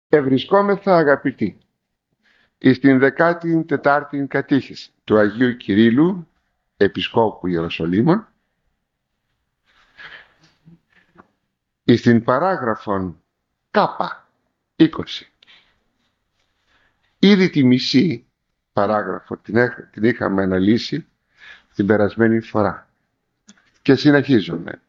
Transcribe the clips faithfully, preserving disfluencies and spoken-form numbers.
Ευρισκόμεθα, αγαπητοί, εις την δεκάτη τετάρτη κατήχηση του Αγίου Κυρίλλου, Επισκόπου Ιεροσολύμων, εις την παράγραφον Κάπα είκοσι. Ήδη τη μισή παράγραφο την, έχ, την είχαμε αναλύσει την περασμένη φορά και συνεχίζουμε.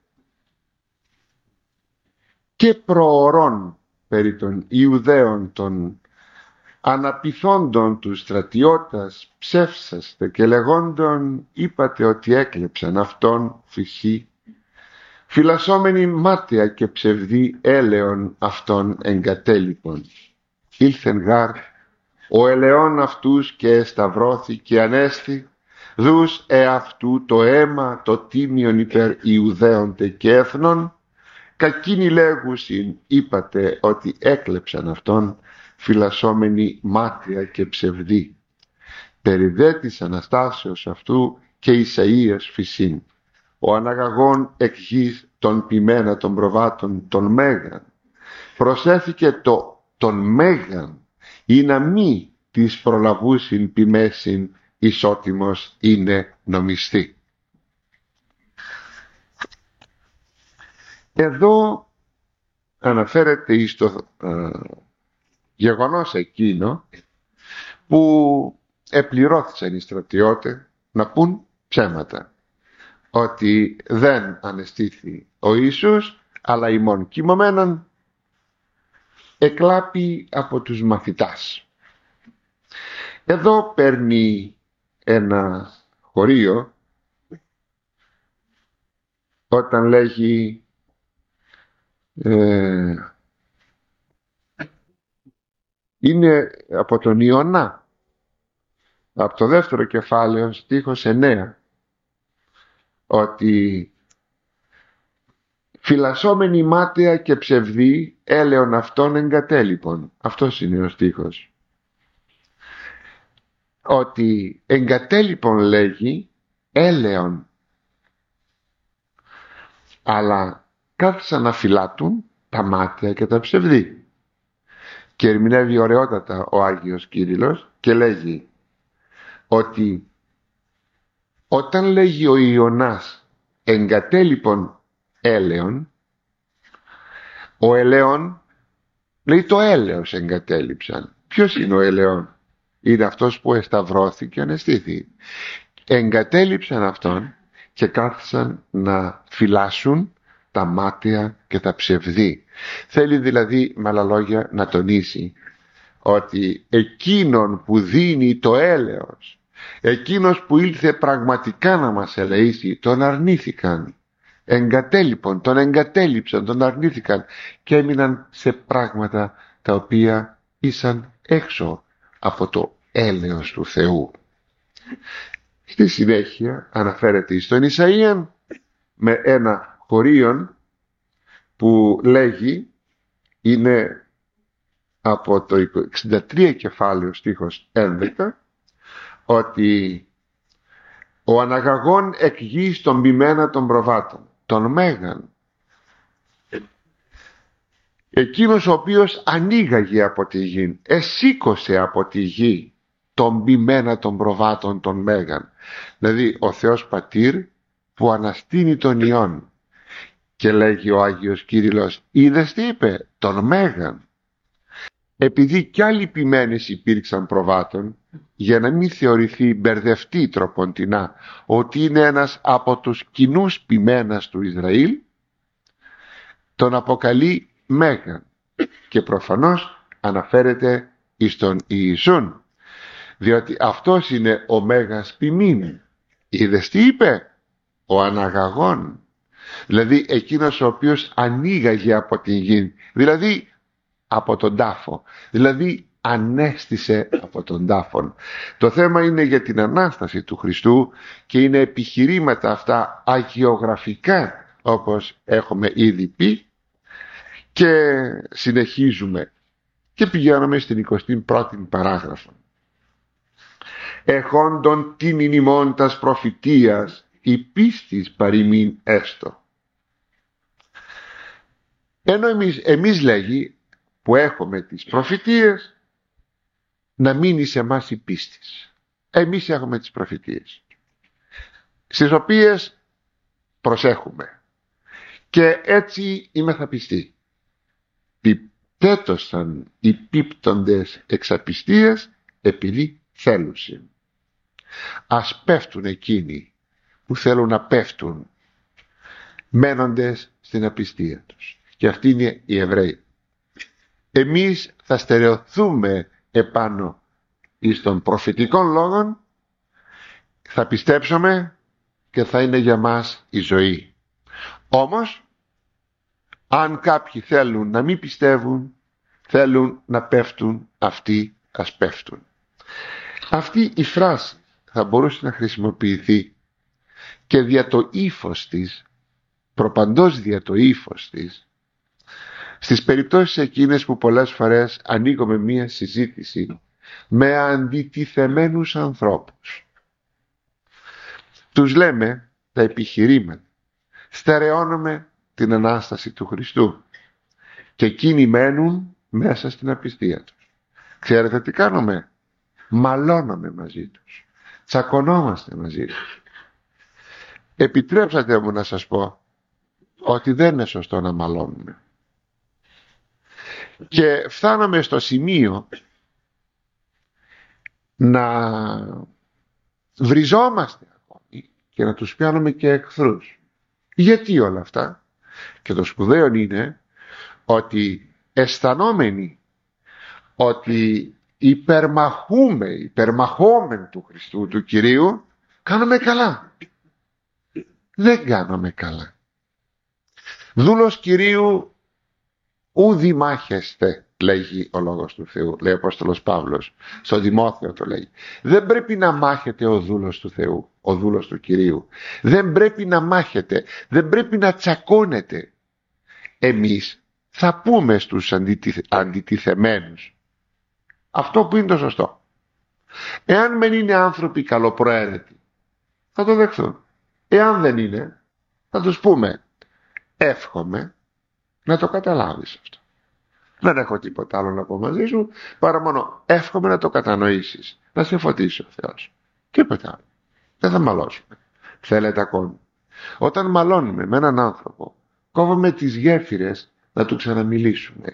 Και προωρών περί των Ιουδαίων των αναπηθόντων του στρατιώτας ψεύσαστε και λεγόντων είπατε ότι έκλεψαν αυτόν φυσί, φυλασσόμενοι μάταια και ψευδή έλεον αυτών εγκατέλειπων. Ήλθεν γάρ ο ελαιόν αυτούς και εσταυρώθη και ανέστη, δούς εαυτού το αίμα το τίμιον υπέρ Ιουδαίων και έθνων, κακίνοι λέγουσιν είπατε ότι έκλεψαν αυτόν, φυλασσόμενοι μάταια και ψευδή. Περί δε της Αναστάσεως αυτού και Ισαΐας φυσίν, ο αναγαγών εκ γης των ποιμένα των προβάτων των Μέγαν. Προσέθηκε το των Μέγαν, ή να μη της προλαβούσιν ποιμέσιν ισότιμος είναι νομιστή. Εδώ αναφέρεται εις το ε, γεγονός εκείνο που επληρώθησαν οι στρατιώτες να πούν ψέματα, ότι δεν ανεστήθη ο Ιησούς, αλλά ημών κοιμωμένον εκλάπη από τους μαθητάς. Εδώ παίρνει ένα χωρίο όταν λέγει ε, είναι από τον Ιωνά, από το δεύτερο κεφάλαιο στίχος εννέα, ότι φυλασσόμενοι μάταια και ψευδή έλεον αυτών εγκατέλειπων. Αυτός είναι ο στίχος. Ότι εγκατέλειπον λέγει έλεον, αλλά κάθισαν να φυλάτουν τα μάταια και τα ψευδή. Και ερμηνεύει ωραιότατα ο Άγιος Κύριλλος και λέγει ότι όταν λέγει ο Ιωνάς εγκατέλειπον έλεον, ο ελαιόν λέει το έλεος εγκατέλειψαν. Ποιος είναι ο ελαιόν? Είναι αυτός που εσταυρώθηκε και ανεστήθη. Εγκατέλειψαν αυτόν και κάθισαν να φυλάσσουν τα μάταια και τα ψευδή. Θέλει δηλαδή με άλλα λόγια να τονίσει ότι εκείνον που δίνει το έλεος, εκείνος που ήλθε πραγματικά να μας ελεήσει, τον αρνήθηκαν. Εγκατέλειπον, τον εγκατέλειψαν, τον αρνήθηκαν και έμειναν σε πράγματα τα οποία ήσαν έξω από το έλεος του Θεού. Στη συνέχεια αναφέρεται στον Ισαΐαν με ένα χωρίον που λέγει, είναι από το εξήντα τρία κεφάλαιο στίχος έντεκα, ότι ο αναγαγών εκ γης των ποιμένα των προβάτων, των Μέγαν, εκείνος ο οποίος ανοίγαγε από τη γη, εσήκωσε από τη γη των ποιμένα των προβάτων των Μέγαν, δηλαδή ο Θεός Πατήρ που αναστήνει τον Υιόν. Και λέγει ο Άγιος Κύριλλος, είδες τι είπε, τον Μέγαν. Επειδή κι άλλοι ποιμένες υπήρξαν προβάτων, για να μην θεωρηθεί μπερδευτή τροποντινά ότι είναι ένας από τους κοινούς ποιμένας του Ισραήλ, τον αποκαλεί Μέγαν και προφανώς αναφέρεται εις τον Ιησούν, διότι αυτός είναι ο Μέγας ποιμήν. Είδες τι είπε, ο αναγαγών, δηλαδή εκείνος ο οποίος ανοίγαγε από την γη, δηλαδή από τον τάφο, δηλαδή ανέστησε από τον τάφον. Το θέμα είναι για την Ανάσταση του Χριστού και είναι επιχειρήματα αυτά αγιογραφικά, όπως έχουμε ήδη πει, και συνεχίζουμε και πηγαίνουμε στην εικοστή πρώτη παράγραφο. Εχόντων την ημών τας προφητείας η πίστης παροιμήν έστω. Ενώ εμείς, εμείς λέγει που έχουμε τις προφητείες, να μείνει σε εμάς η πίστη. Εμείς έχουμε τις προφητείες, στις οποίες προσέχουμε, και έτσι είμεθα πιστοί. Πιπτέτωσαν οι πίπτοντες εξαπιστίας επειδή θέλουσιν. Ας πέφτουν εκείνοι που θέλουν να πέφτουν, μένοντες στην απιστία τους. Και αυτοί είναι οι Εβραίοι. Εμείς θα στερεωθούμε επάνω εις των προφητικών λόγων, θα πιστέψουμε και θα είναι για μας η ζωή. Όμως, αν κάποιοι θέλουν να μην πιστεύουν, θέλουν να πέφτουν, αυτοί ας πέφτουν. Αυτή η φράση θα μπορούσε να χρησιμοποιηθεί και δια το ύφος της, προπαντός δια το ύφος της, στις περιπτώσεις εκείνες που πολλές φορές ανοίγουμε μία συζήτηση με αντιτιθεμένους ανθρώπους. Τους λέμε τα επιχειρήματα, στερεώνουμε την Ανάσταση του Χριστού, και εκείνοι μένουν μέσα στην απιστία τους. Ξέρετε τι κάνουμε? Μαλώνουμε μαζί τους, τσακωνόμαστε μαζί τους. Επιτρέψατε μου να σας πω ότι δεν είναι σωστό να μαλώνουμε. Και φτάνουμε στο σημείο να βριζόμαστε ακόμη και να τους πιάνουμε και εχθρούς. Γιατί όλα αυτά? Και το σπουδαίο είναι ότι αισθανόμενοι ότι υπερμαχούμε, υπερμαχόμεν του Χριστού, του Κυρίου, κάνουμε καλά. Δεν κάνουμε καλά. Δούλος Κυρίου ουδη μάχεστε, λέγει ο Λόγος του Θεού, λέει ο Απόστολος Παύλος, στο Δημόθεο το λέει. Δεν πρέπει να μάχεται ο δούλος του Θεού, ο δούλος του Κυρίου. Δεν πρέπει να μάχεται, δεν πρέπει να τσακώνεται. Εμείς θα πούμε στους αντιτιθε... αντιτιθεμένους αυτό που είναι το σωστό. Εάν μεν είναι άνθρωποι καλοπροαίρετοι, θα το δεχθούν. Εάν δεν είναι, θα τους πούμε, εύχομαι να το καταλάβεις αυτό. Δεν έχω τίποτα άλλο να πω μαζί σου, παρά μόνο εύχομαι να το κατανοήσεις, να σε φωτίσει ο Θεός. Τίποτα άλλο. Δεν θα μαλώσουμε. Θέλετε ακόμη? Όταν μαλώνουμε με έναν άνθρωπο, κόβουμε τις γέφυρες να του ξαναμιλήσουμε.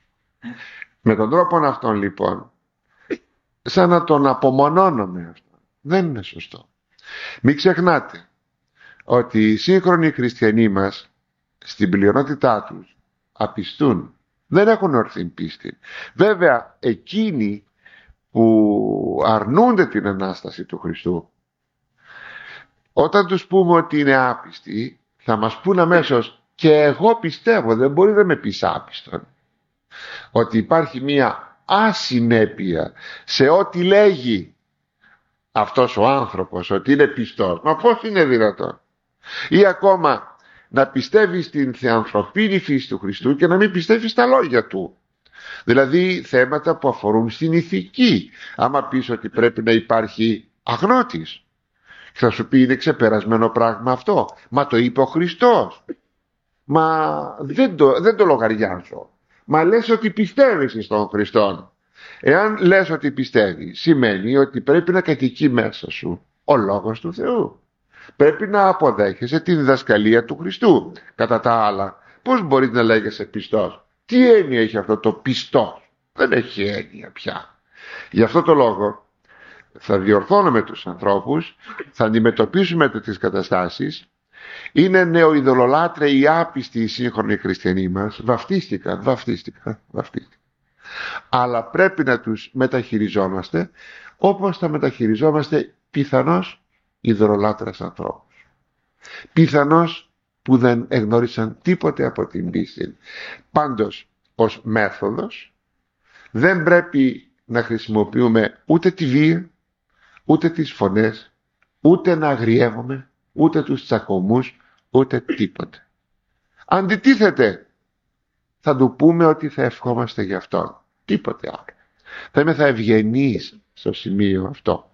Με τον τρόπο αυτόν λοιπόν, σαν να τον απομονώνουμε αυτό. Δεν είναι σωστό. Μην ξεχνάτε ότι οι σύγχρονοι χριστιανοί μας, στην πλειονότητά τους, απιστούν. Δεν έχουν ορθή πίστη. Βέβαια, εκείνοι που αρνούνται την Ανάσταση του Χριστού, όταν τους πούμε ότι είναι άπιστοι, θα μας πούν αμέσως, και εγώ πιστεύω, δεν μπορεί να με πεις άπιστον, ότι υπάρχει μία ασυνέπεια σε ό,τι λέγει αυτός ο άνθρωπος, ότι είναι πιστός. Μα πώς είναι δυνατόν? Ή ακόμα να πιστεύει στην θεανθρωπίνη φύση του Χριστού και να μην πιστεύει στα λόγια του. Δηλαδή θέματα που αφορούν στην ηθική. Άμα πεις ότι πρέπει να υπάρχει αγνώτης, θα σου πει είναι ξεπερασμένο πράγμα αυτό. Μα το είπε ο Χριστός. Μα δεν το, δεν το λογαριάζω. Μα λες ότι πιστεύεις στον Χριστό. Εάν λες ότι πιστεύεις, σημαίνει ότι πρέπει να κατοικεί μέσα σου ο Λόγος του Θεού. Πρέπει να αποδέχεσαι τη διδασκαλία του Χριστού. Κατά τα άλλα, πώς μπορείς να λέγεσαι πιστός? Τι έννοια έχει αυτό το πιστός? Δεν έχει έννοια πια. Γι' αυτό το λόγο θα διορθώνουμε τους ανθρώπους, θα αντιμετωπίσουμε τις καταστάσεις. Είναι νεοειδωλολάτρε οι άπιστοι οι σύγχρονοι χριστιανοί μας. Βαφτίστηκαν, βαφτίστηκαν, βαφτίστηκαν. Αλλά πρέπει να τους μεταχειριζόμαστε όπως θα μεταχειριζόμαστε πιθανώς ειδωλολάτρες ανθρώπους. Πιθανώς που δεν εγνώρισαν τίποτε από την πίστη. Πάντως, ως μέθοδος, δεν πρέπει να χρησιμοποιούμε ούτε τη βία, ούτε τις φωνές, ούτε να αγριεύουμε, ούτε τους τσακωμούς, ούτε τίποτε. Αντιτίθεται, θα του πούμε ότι θα ευχόμαστε γι' αυτόν. Τίποτε άλλο. Θα είμαι θα ευγενής στο σημείο αυτό.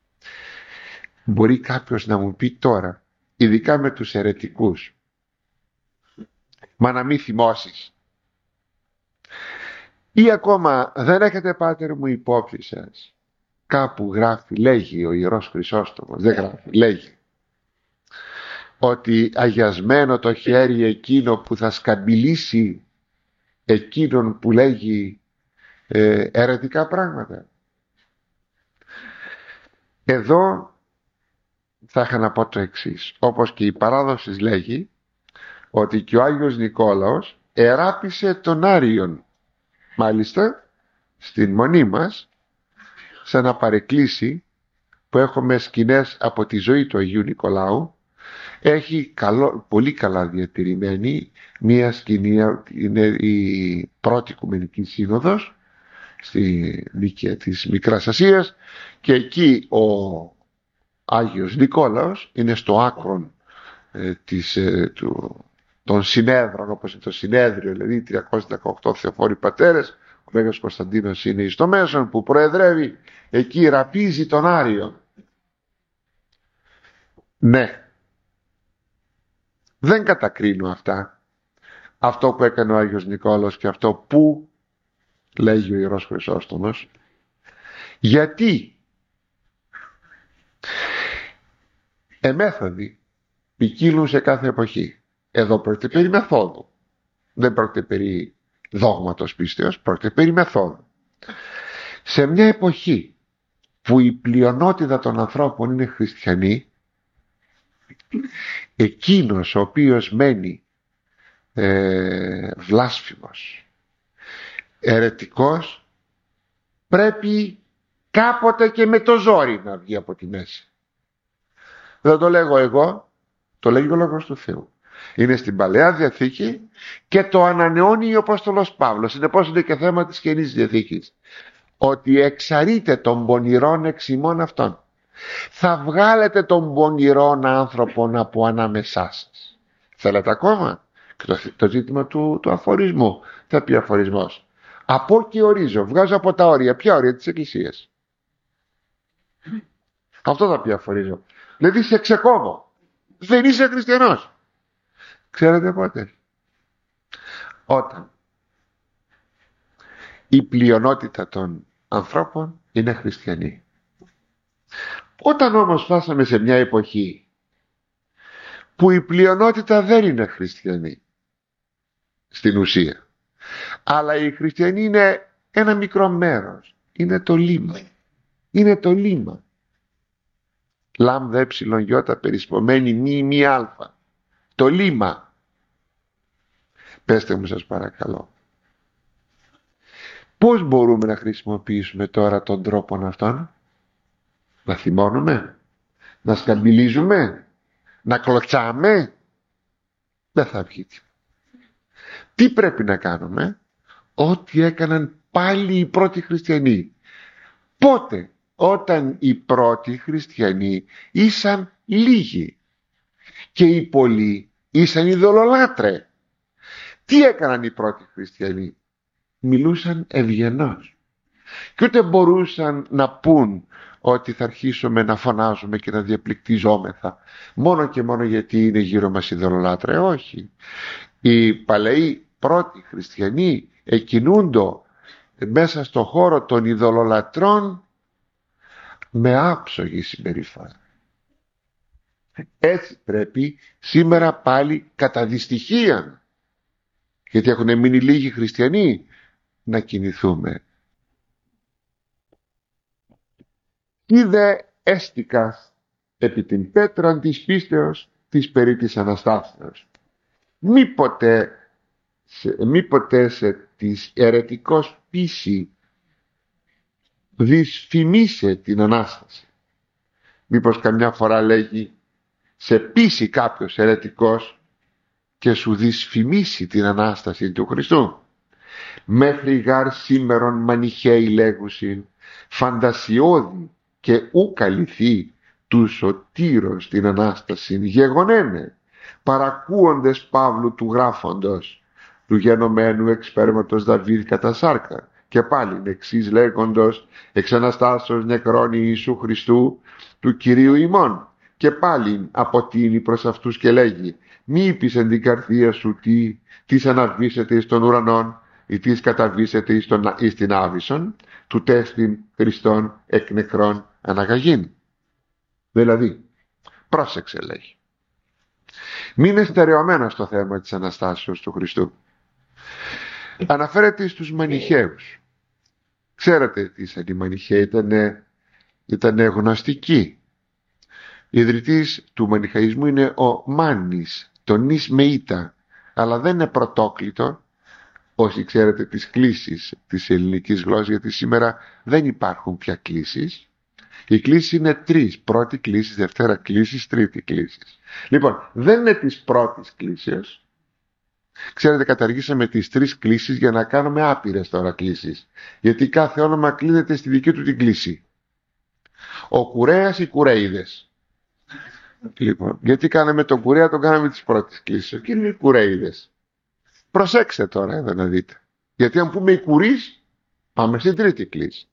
Μπορεί κάποιος να μου πει τώρα, ειδικά με τους αιρετικούς, μα να μην θυμώσεις. Ή ακόμα δεν έχετε, πάτερ μου, υπόψη σας, κάπου γράφει, λέγει ο Ιερός Χρυσόστομος, δεν γράφει, λέγει ότι αγιασμένο το χέρι εκείνο που θα σκαμπιλήσει εκείνον που λέγει ε, αιρετικά πράγματα. Εδώ θα είχα να πω το εξής. Όπως και η παράδοση λέγει ότι και ο Άγιος Νικόλαος εράπησε τον Άριον. Μάλιστα στην μονή μας, σε ένα παρεκκλήσι που έχουμε σκηνές από τη ζωή του Αγίου Νικολάου, έχει καλό, πολύ καλά διατηρημένη μία σκηνή, είναι η πρώτη Οικουμενική Σύνοδος στη Νίκαια της Μικράς Ασίας, και εκεί ο Άγιος Νικόλαος είναι στο άκρον ε, της, ε, του, των συνέδρων, όπως είναι το συνέδριο, δηλαδή τριακόσιοι δεκαοκτώ θεοφόροι πατέρες. Ο Μέγας Κωνσταντίνος είναι εις το μέσον που προεδρεύει, εκεί ραπίζει τον Άριο. Ναι, δεν κατακρίνω αυτά, αυτό που έκανε ο Άγιος Νικόλαος και αυτό που λέγει ο Ιερός Χρυσόστομος. Γιατί εμέθοδοι ποικίλουν σε κάθε εποχή. Εδώ πρόκειται περί μεθόδου, δεν πρόκειται περί δόγματος πίστεως, πρόκειται περί μεθόδου. Σε μια εποχή που η πλειονότητα των ανθρώπων είναι χριστιανοί, εκείνος ο οποίος μένει ε, βλάσφημος, αιρετικός, πρέπει κάποτε και με το ζόρι να βγει από τη μέση. Δεν το λέγω εγώ, το λέγει ο Λόγος του Θεού. Είναι στην Παλαιά Διαθήκη και το ανανεώνει ο Απόστολος Παύλος. Συνεπώς είναι και θέμα της Καινής Διαθήκης, ότι εξαρείτε των πονηρών εξ ημών αυτών. Θα βγάλετε τον πονηρόν άνθρωπον από ανάμεσά σας. Θέλετε ακόμα? Και το, το ζήτημα του, του αφορισμού. Θα πει αφορισμός. Από και ορίζω, βγάζω από τα όρια. Ποια όρια? Της Εκκλησίας. Αυτό θα πει αφορίζω. Δηλαδή σε ξεκόβω. Δεν είσαι χριστιανός. Ξέρετε πότε? Όταν η πλειονότητα των ανθρώπων είναι χριστιανοί. Όταν όμως φτάσαμε σε μια εποχή που η πλειονότητα δεν είναι χριστιανοί στην ουσία, αλλά οι χριστιανοί είναι ένα μικρό μέρος, είναι το λίμα, είναι το λίμα, λάμδα έψιλον γιώτα περισπομένη μη μη αλφα, το λίμα. Πέστε μου σας παρακαλώ, πώς μπορούμε να χρησιμοποιήσουμε τώρα τον τρόπο αυτόν? Να θυμώνουμε, να σκαμπιλίζουμε, να κλωτσάμε? Δεν θα βγει. Τι πρέπει να κάνουμε? Ό,τι έκαναν πάλι οι πρώτοι χριστιανοί. Πότε? Όταν οι πρώτοι χριστιανοί ήσαν λίγοι και οι πολλοί ήσαν ειδωλολάτρε. Τι έκαναν οι πρώτοι χριστιανοί? Μιλούσαν ευγενώς και ούτε μπορούσαν να πούν ότι θα αρχίσουμε να φωνάζουμε και να διαπληκτιζόμεθα μόνο και μόνο γιατί είναι γύρω μας ειδωλολάτρε. Όχι. Οι παλαιοί πρώτοι χριστιανοί εκκινούντο μέσα στο χώρο των ειδωλολατρών με άψογη συμπεριφορά. Έτσι πρέπει σήμερα πάλι κατά δυστυχία, γιατί έχουν μείνει λίγοι χριστιανοί, να κινηθούμε. Είδε έστικας επί την πέτραν της πίστεως της περί της Αναστάσεως. Μήποτε σε, μήποτε σε της αιρετικός πίση δυσφημίσε την Ανάσταση. Μήπως καμιά φορά λέγει σε πείσει κάποιος αιρετικός και σου δυσφημίσει την Ανάσταση του Χριστού? Μέχρι γάρ σήμερον μανιχαίοι λέγουσιν φαντασιώδη και ου καλυθεί του σωτήρος την Ανάσταση γεγονένε, παρακούοντες Παύλου του γράφοντος του γενομένου εξπέρματος Δαβίδ κατά σάρκα, και πάλιν εξής λέγοντος εξ Αναστάσεως νεκρών Ιησού Χριστού του Κυρίου ημών, και πάλιν αποτείνει προς αυτούς και λέγει μη είπεις εν την καρδία σου τι, τις αναβήσετε εις των ουρανών, ή της καταβήσεται εις, τον, εις την Άβυσσον, του τέστην Χριστόν εκ νεκρών αναγαγήν. Δηλαδή, πρόσεξε λέγει. Μην είναι στερεωμένο στο θέμα της Αναστάσεως του Χριστού. Αναφέρεται στους Μανιχαίους. Ξέρετε τι ήταν οι Μανιχαίοι, ήταν, ήταν γνωστικοί. Ιδρυτής του Μανιχαϊσμού είναι ο Μάνης, το νης με ήτα, αλλά δεν είναι πρωτόκλητο. Όσοι ξέρετε τις κλίσεις της ελληνικής γλώσσας, γιατί σήμερα δεν υπάρχουν πια κλίσεις. Οι κλίσεις είναι τρεις. Πρώτη κλίση, δευτέρα κλίση, τρίτη κλίση. Λοιπόν, δεν είναι της πρώτης κλίσεως. Ξέρετε, καταργήσαμε τις τρεις κλίσεις για να κάνουμε άπειρες τώρα κλίσεις. Γιατί κάθε όνομα κλείνεται στη δική του την κλίση. Ο Κουρέας, οι Κουρέιδες. Λοιπόν, γιατί κάναμε τον Κουρέα, τον κάναμε της πρώτης κλίσης. Και είναι οι Κουρέιδες. Προσέξτε τώρα εδώ να δείτε. Γιατί αν πούμε οι Κουρείς, πάμε στην τρίτη κλίση.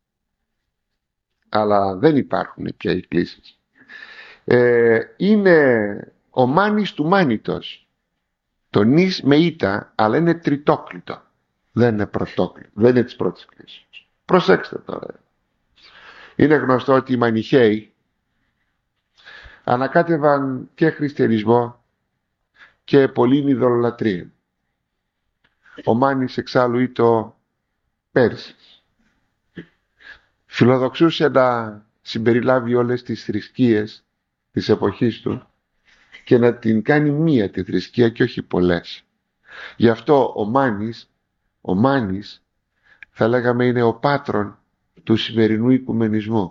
Αλλά δεν υπάρχουν πια οι κλίσεις. Ε, είναι ο Μάνης του Μάνητος. Το νης με ήτα, αλλά είναι τριτόκλητο. Δεν είναι πρωτόκλητο. Δεν είναι της πρώτης κλίσης. Προσέξτε τώρα. Είναι γνωστό ότι οι Μανιχαίοι ανακάτευαν και χριστιανισμό και πολλήν ειδωλολατρία. Ο Μάνης εξάλλου ήταν Πέρσης. Φιλοδοξούσε να συμπεριλάβει όλες τις θρησκείες της εποχής του και να την κάνει μία τη θρησκεία και όχι πολλές. Γι' αυτό ο Μάνης, ο Μάνης θα λέγαμε είναι ο πάτρον του σημερινού οικουμενισμού.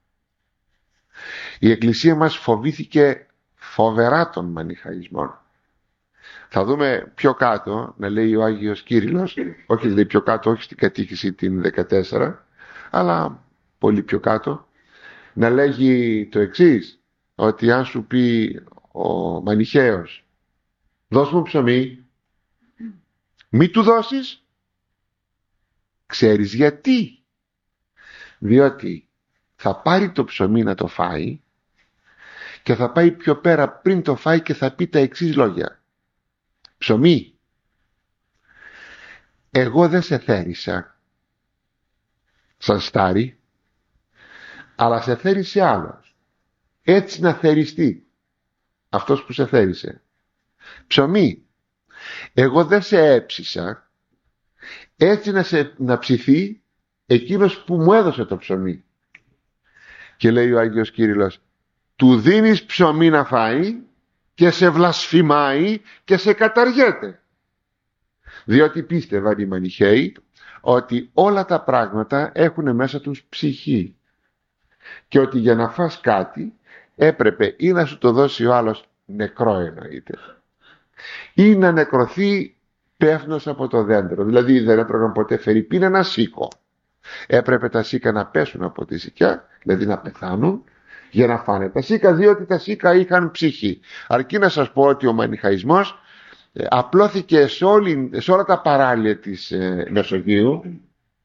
Η Εκκλησία μας φοβήθηκε φοβερά των μανιχαϊσμών. Θα δούμε πιο κάτω να λέει ο Άγιος Κύριλλος, όχι λέει πιο κάτω, όχι στην κατήχηση την δεκατέσσερα, αλλά πολύ πιο κάτω, να λέγει το εξής, ότι αν σου πει ο Μανιχαίος, δώσ' μου ψωμί, μη του δώσεις, ξέρεις γιατί? Διότι θα πάρει το ψωμί να το φάει και θα πάει πιο πέρα πριν το φάει και θα πει τα εξής λόγια. Ψωμί, εγώ δεν σε θέρισα σαν στάρι, αλλά σε θέρισε άλλος. Έτσι να θεριστεί αυτός που σε θέρισε. Ψωμί, εγώ δεν σε έψισα, έτσι να, σε, να ψηθεί εκείνος που μου έδωσε το ψωμί. Και λέει ο Άγιος Κύριλλος, του δίνεις ψωμί να φάει και σε βλασφημάει και σε καταργέται. Διότι πίστευαν οι Μανιχαίοι ότι όλα τα πράγματα έχουν μέσα τους ψυχή και ότι για να φας κάτι έπρεπε ή να σου το δώσει ο άλλος νεκρό, εννοείται, ή να νεκρωθεί πέφτοντας από το δέντρο. Δηλαδή δεν έτρωγαν ποτέ φερρυπίν ένα σίκο. Έπρεπε τα σίκα να πέσουν από τη σικιά, δηλαδή να πεθάνουν, για να φάνε τα σίκα, διότι τα σίκα είχαν ψυχή. Αρκεί να σας πω ότι ο μανιχαϊσμός ε, απλώθηκε σε, όλη, σε όλα τα παράλια της ε, Μεσογείου,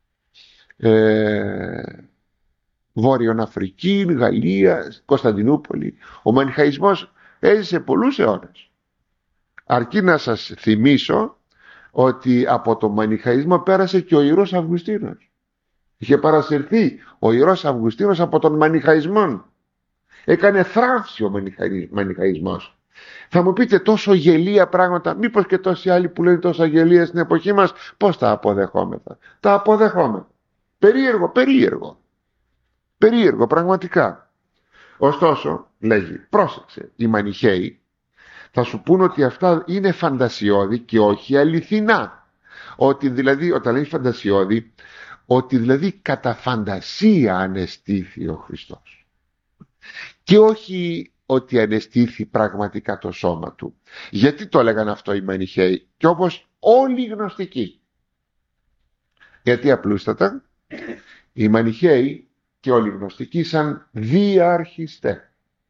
ε, Βόρειον Αφρική, Γαλλία, Κωνσταντινούπολη. Ο μανιχαϊσμός έζησε πολλούς αιώνες. Αρκεί να σας θυμίσω ότι από το μανιχαϊσμό πέρασε και ο Ιερός Αυγουστίνος. Είχε παρασυρθεί ο Ιερός Αυγουστίνος από τον μανιχαϊσμό. Έκανε θράψη ο μανιχαϊσμός. Θα μου πείτε τόσο γελία πράγματα, μήπως και τόσοι άλλοι που λένε τόσα γελία στην εποχή μας, πώς τα αποδεχόμεθα? Τα αποδεχόμεθα. Περίεργο, περίεργο. Περίεργο πραγματικά. Ωστόσο, λέγει, πρόσεξε, οι Μανιχαίοι θα σου πούν ότι αυτά είναι φαντασιώδη και όχι αληθινά. Ότι δηλαδή, όταν λέει φαντασιώδη, ότι δηλαδή κατά φαντασία ανεστήθη ο Χριστός. Και όχι ότι ανεστήθη πραγματικά το σώμα του. Γιατί το έλεγαν αυτό οι Μανιχαίοι? Και όπως όλοι οι γνωστικοί. Γιατί απλούστατα οι Μανιχαίοι και όλοι οι γνωστικοί σαν διαρχιστές.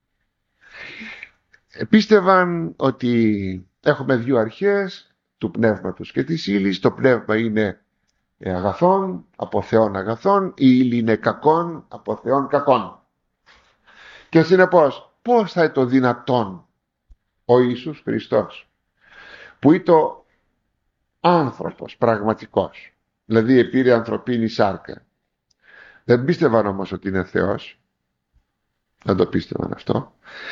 Πίστευαν ότι έχουμε δύο αρχές του πνεύματος και της ύλης. Το πνεύμα είναι αγαθών, από Θεόν αγαθών, η ύλη είναι κακών, από Θεόν κακών. Και συνεπώς, πώς θα είναι το δυνατόν ο Ιησούς Χριστός, που ήταν άνθρωπος πραγματικός, δηλαδή επήρε ανθρωπίνη σάρκα. Δεν πίστευαν όμως ότι είναι Θεός. Δεν το πίστευαν αυτό.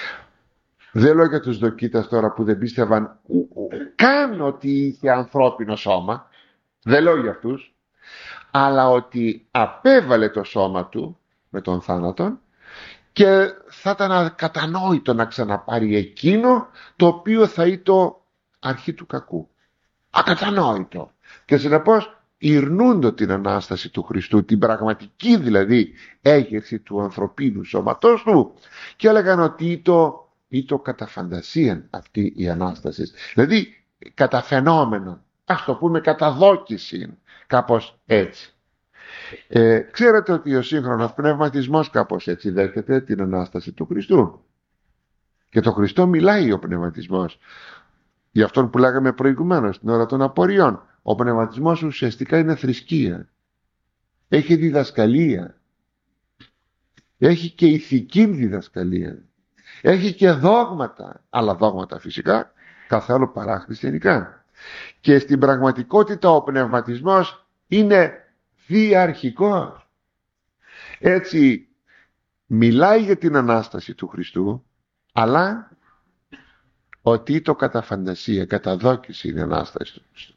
Δεν λέω για τους δοκίτας τώρα που δεν πίστευαν καν ότι είχε ανθρώπινο σώμα. Δεν λέω για αυτούς. Αλλά ότι απέβαλε το σώμα του με τον θάνατον και θα ήταν ακατανόητο να ξαναπάρει εκείνο το οποίο θα ήταν αρχή του κακού. Ακατανόητο. Και συνεπώς ειρνούντο την Ανάσταση του Χριστού, την πραγματική δηλαδή έγερση του ανθρωπίνου σώματός του, και έλεγαν ότι ήτο, ήτο κατά φαντασίαν αυτή η Ανάσταση. Δηλαδή κατά φαινόμενο, ας το πούμε κατά δόκιση, κάπως έτσι. Ε, ξέρετε ότι ο σύγχρονος πνευματισμός κάπως έτσι δέχεται την Ανάσταση του Χριστού. Και το Χριστό μιλάει ο πνευματισμός. Για αυτόν που λέγαμε προηγουμένως, την ώρα των απορριών. Ο πνευματισμός ουσιαστικά είναι θρησκεία. Έχει διδασκαλία. Έχει και ηθική διδασκαλία. Έχει και δόγματα. Άλλα δόγματα φυσικά, καθόλου παρά χριστιανικά. Και στην πραγματικότητα ο πνευματισμός είναι διαρχικός. Έτσι μιλάει για την Ανάσταση του Χριστού, αλλά ότι το κατά φαντασία, κατά δόκιση είναι η Ανάσταση του Χριστού.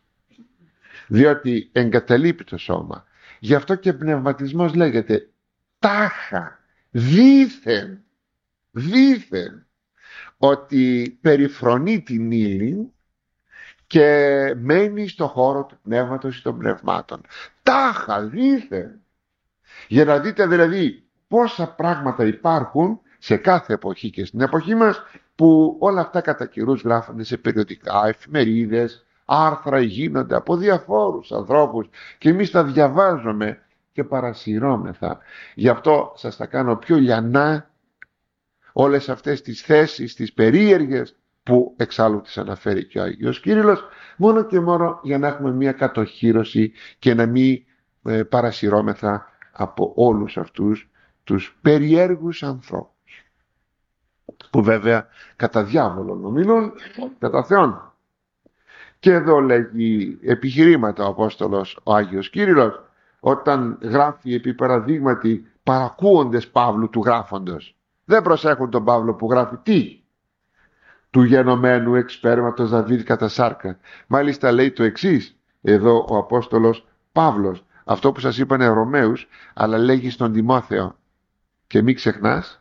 Διότι εγκαταλείπει το σώμα. Γι' αυτό και πνευματισμός λέγεται τάχα, δήθεν, δήθεν, ότι περιφρονεί την ύλη και μένει στο χώρο του πνεύματος ή των πνευμάτων. Τάχα, δήθεν. Για να δείτε δηλαδή πόσα πράγματα υπάρχουν σε κάθε εποχή και στην εποχή μας, που όλα αυτά κατά καιρούς γράφονται σε περιοδικά, εφημερίδες, άρθρα γίνονται από διαφόρους ανθρώπους και εμείς τα διαβάζουμε και παρασυρώμεθα. Γι' αυτό σας τα κάνω πιο λιανά όλες αυτές τις θέσεις, τις περίεργες, που εξάλλου τις αναφέρει και ο Άγιος Κύριλλος, μόνο και μόνο για να έχουμε μια κατοχύρωση και να μην ε, παρασυρώμεθα από όλους αυτούς τους περιέργους ανθρώπους, που βέβαια κατά διάβολον ομιλούν, κατά Θεόν. Και εδώ λέγει επιχειρήματα ο Απόστολος ο Άγιος Κύριλλος, όταν γράφει επί παραδείγματι παρακούοντες Παύλου του γράφοντος. Δεν προσέχουν τον Παύλο που γράφει τι? Του γενομένου εξπέρματος Δαβίδ κατά σάρκα. Μάλιστα λέει το εξής εδώ ο Απόστολος Παύλος, αυτό που σας είπανε Ρωμαίους, αλλά λέγει στον Τιμόθεο, και μην ξεχνάς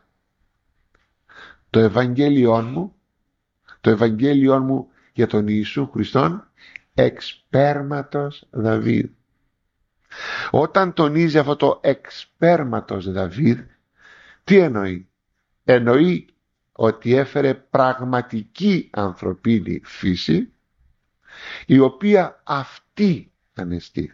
το Ευαγγέλιόν μου, το Ευαγγέλιόν μου για τον Ιησού Χριστόν εξπέρματος Δαβίδ. Όταν τονίζει αυτό το εξπέρματος Δαβίδ, τι εννοεί? Εννοεί ότι έφερε πραγματική ανθρωπίνη φύση, η οποία αυτή ανεστεί.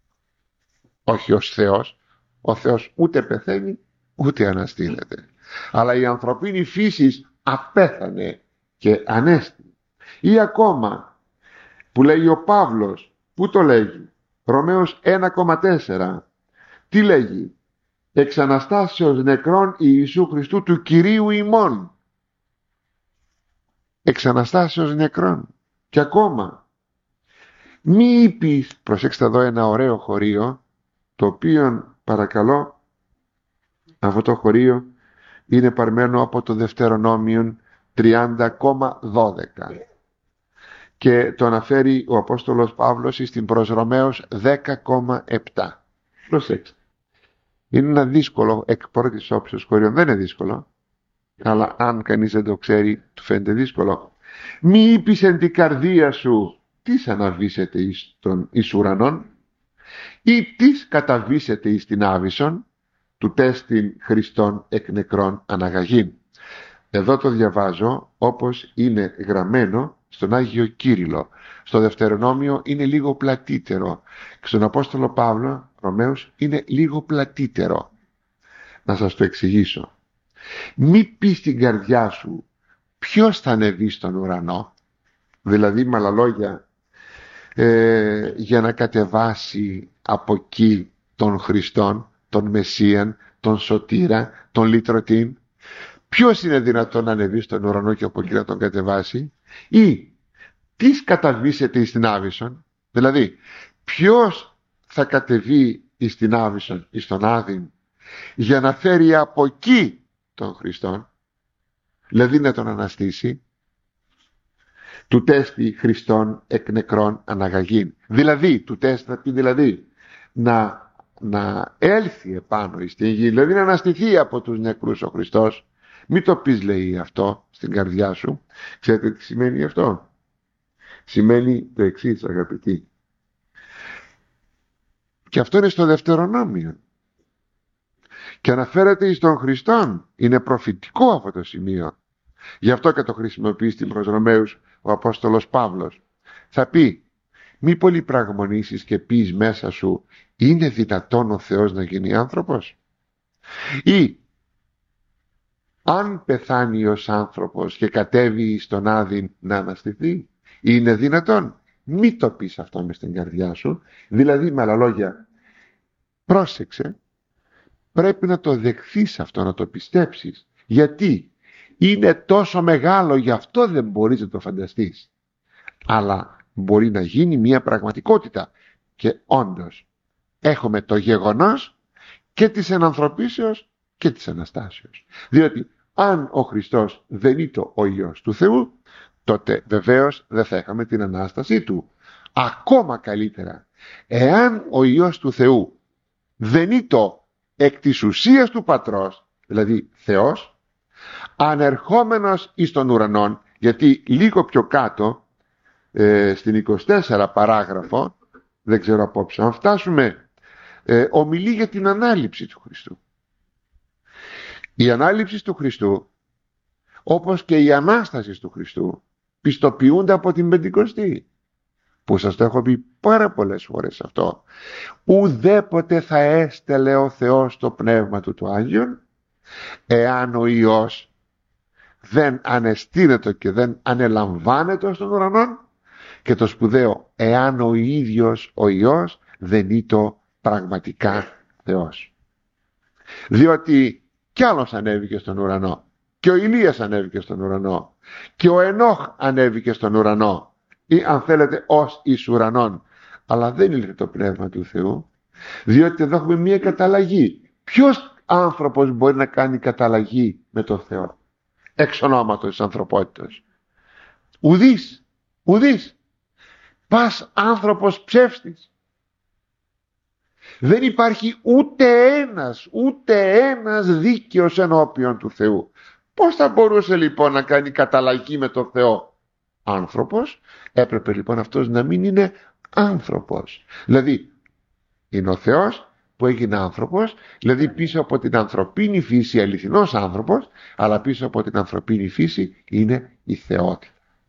Όχι ως Θεός. Ο Θεός ούτε πεθαίνει ούτε αναστήνεται. Αλλά η ανθρωπίνη φύση απέθανε και ανέστη. Ή ακόμα που λέγει ο Παύλος, που το λέγει? Ρωμαίος ένα κόμμα τέσσερα. Τι λέγει? Εξ αναστάσεως νεκρών Ιησού Χριστού του Κυρίου ημών. Εξ αναστάσεως νεκρών. Και ακόμα μη είπεις, προσέξτε εδώ ένα ωραίο χωρίο, το οποίο παρακαλώ, αυτό το χωρίο είναι παρμένο από το Δευτερονόμιον τριάντα κόμμα δώδεκα και το αναφέρει ο Απόστολος Παύλος στην προς Ρωμαίους δέκα κόμμα επτά. Προσέξτε, είναι ένα δύσκολο εκ πρώτης όψεως χωρίο, δεν είναι δύσκολο, αλλά αν κανείς δεν το ξέρει του φαίνεται δύσκολο. Μη είπεις εν την καρδία σου τις αναβήσετε εις τον εις ουρανών, ή τις καταβήσετε εις την άβυσσον, του τέστην Χριστόν εκ νεκρών αναγαγήν. Εδώ το διαβάζω όπως είναι γραμμένο στον Άγιο Κύριλλο. Στο Δευτερονόμιο είναι λίγο πλατύτερο και στον Απόστολο Παύλο Ρωμαίους είναι λίγο πλατύτερο. Να σας το εξηγήσω. Μη πεις στην καρδιά σου ποιος θα ανεβεί στον ουρανό, δηλαδή με άλλα λόγια, ε, για να κατεβάσει από εκεί τον Χριστόν, τον Μεσσίαν, τον Σωτήρα, τον Λυτρωτήν. Ποιος είναι δυνατόν να ανεβεί στον ουρανό και από εκεί να τον κατεβάσει? Ή τις καταβήσετε εις την άβυσσον, Δηλαδή, ποιος θα κατεβεί εις την Άβυσσον, εις τον Άδην, για να φέρει από εκεί τον Χριστόν, δηλαδή να τον αναστήσει? Του τέστη Χριστόν εκ νεκρών αναγαγήν. Δηλαδή, του τέστη θα πει δηλαδή να, να έλθει επάνω εις την γη, δηλαδή να αναστηθεί από τους νεκρούς ο Χριστός. Μην το πεις, λέει, αυτό στην καρδιά σου. Ξέρετε τι σημαίνει αυτό? Σημαίνει το εξής, αγαπητοί. Και αυτό είναι στο Δευτερονόμιο. Και αναφέρεται εις τον Χριστόν. Είναι προφητικό αυτό το σημείο. Γι' αυτό και το χρησιμοποιεί στην προς Ρωμαίους ο Απόστολος Παύλος. Θα πει, μη πολύ πραγμονήσεις και πεις μέσα σου, είναι δυνατόν ο Θεός να γίνει άνθρωπος? Ή αν πεθάνει ως άνθρωπος και κατέβει στον Άδην να αναστηθεί, είναι δυνατόν? Μη το πεις αυτό μες στην καρδιά σου. Δηλαδή, με άλλα λόγια, πρόσεξε, πρέπει να το δεχθείς αυτό, να το πιστέψεις. Γιατί είναι τόσο μεγάλο, γι' αυτό δεν μπορείς να το φανταστείς. Αλλά μπορεί να γίνει μια πραγματικότητα. Και όντως έχουμε το γεγονός και της ενανθρωπίσεως και της Αναστάσεως. Διότι αν ο Χριστός δεν ήταν ο Υιός του Θεού, τότε βεβαίως δεν θα είχαμε την Ανάστασή Του. Ακόμα καλύτερα, εάν ο Υιός του Θεού δεν ήταν εκ της ουσίας του Πατρός, δηλαδή Θεός, ανερχόμενος εις των ουρανών, γιατί λίγο πιο κάτω ε, στην είκοσι τέσσερα παράγραφο, δεν ξέρω απόψε αν φτάσουμε, ε, ομιλεί για την ανάληψη του Χριστού. Η ανάληψη του Χριστού, όπως και η Ανάσταση του Χριστού, πιστοποιούνται από την Πεντηκοστή, που σας το έχω πει πάρα πολλές φορές αυτό. Ουδέποτε θα έστελε ο Θεός το πνεύμα του του Άγιον, εάν ο Υιός δεν ανεστήνεται και δεν ανελαμβάνεται στον ουρανό, και το σπουδαίο, εάν ο ίδιος ο Υιός δεν είναι πραγματικά Θεός. Διότι κι άλλος ανέβηκε στον ουρανό, και ο Ηλίας ανέβηκε στον ουρανό, και ο Ενόχ ανέβηκε στον ουρανό, ή αν θέλετε ως εις ουρανών, αλλά δεν ήλθε το πνεύμα του Θεού, διότι εδώ έχουμε μία καταλλαγή. Ποιος άνθρωπος μπορεί να κάνει καταλλαγή με τον Θεό εξ ονόματος της ανθρωπότητας? Ουδής, ουδής. Πας άνθρωπος ψεύστης. Δεν υπάρχει ούτε ένας, ούτε ένας δίκαιος ενώπιον του Θεού. Πώς θα μπορούσε λοιπόν να κάνει καταλλαγή με τον Θεό άνθρωπος? Έπρεπε λοιπόν αυτός να μην είναι άνθρωπος. Δηλαδή είναι ο Θεός που έγινε άνθρωπος, δηλαδή πίσω από την ανθρωπίνη φύση αληθινός άνθρωπος, αλλά πίσω από την ανθρωπίνη φύση είναι η θεότητα.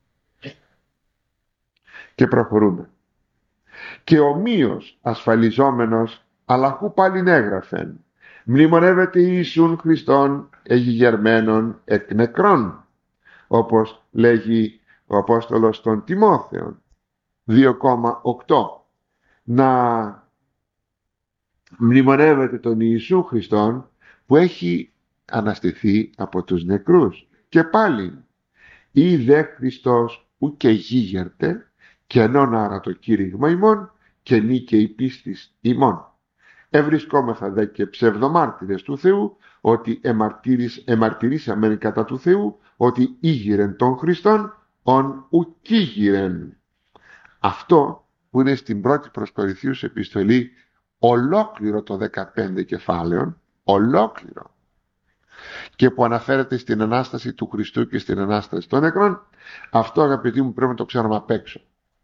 Και προχωρούμε. Και ομοίως ασφαλιζόμενος, αλλά χου πάλιν έγραφεν, μνημονεύεται Ιησούν Χριστόν εγιγερμένων εκ νεκρών, όπως λέγει ο Απόστολος των Τιμόθεων δύο κόμμα οκτώ. Να μνημονεύεται τον Ιησού Χριστόν που έχει αναστηθεί από τους νεκρούς. Και πάλι, ή δε Χριστός ου και γίγερτε, και ενών άρα το κήρυγμα ημών, και νίκη η πίστης ημών. Ευρισκόμεθα δε και ψευδομάρτυρες του Θεού, ότι εμαρτυρήσαμεν κατά του Θεού, ότι ήγηρεν τον Χριστόν, ον ουκήγηρεν. Αυτό που είναι στην πρώτη προς Κορινθίους επιστολή, ολόκληρο το δεκαπέντε κεφάλαιων, ολόκληρο, και που αναφέρεται στην Ανάσταση του Χριστού και στην Ανάσταση των νεκρών, αυτό αγαπητοί μου πρέπει να το ξέρουμε απ' έξω.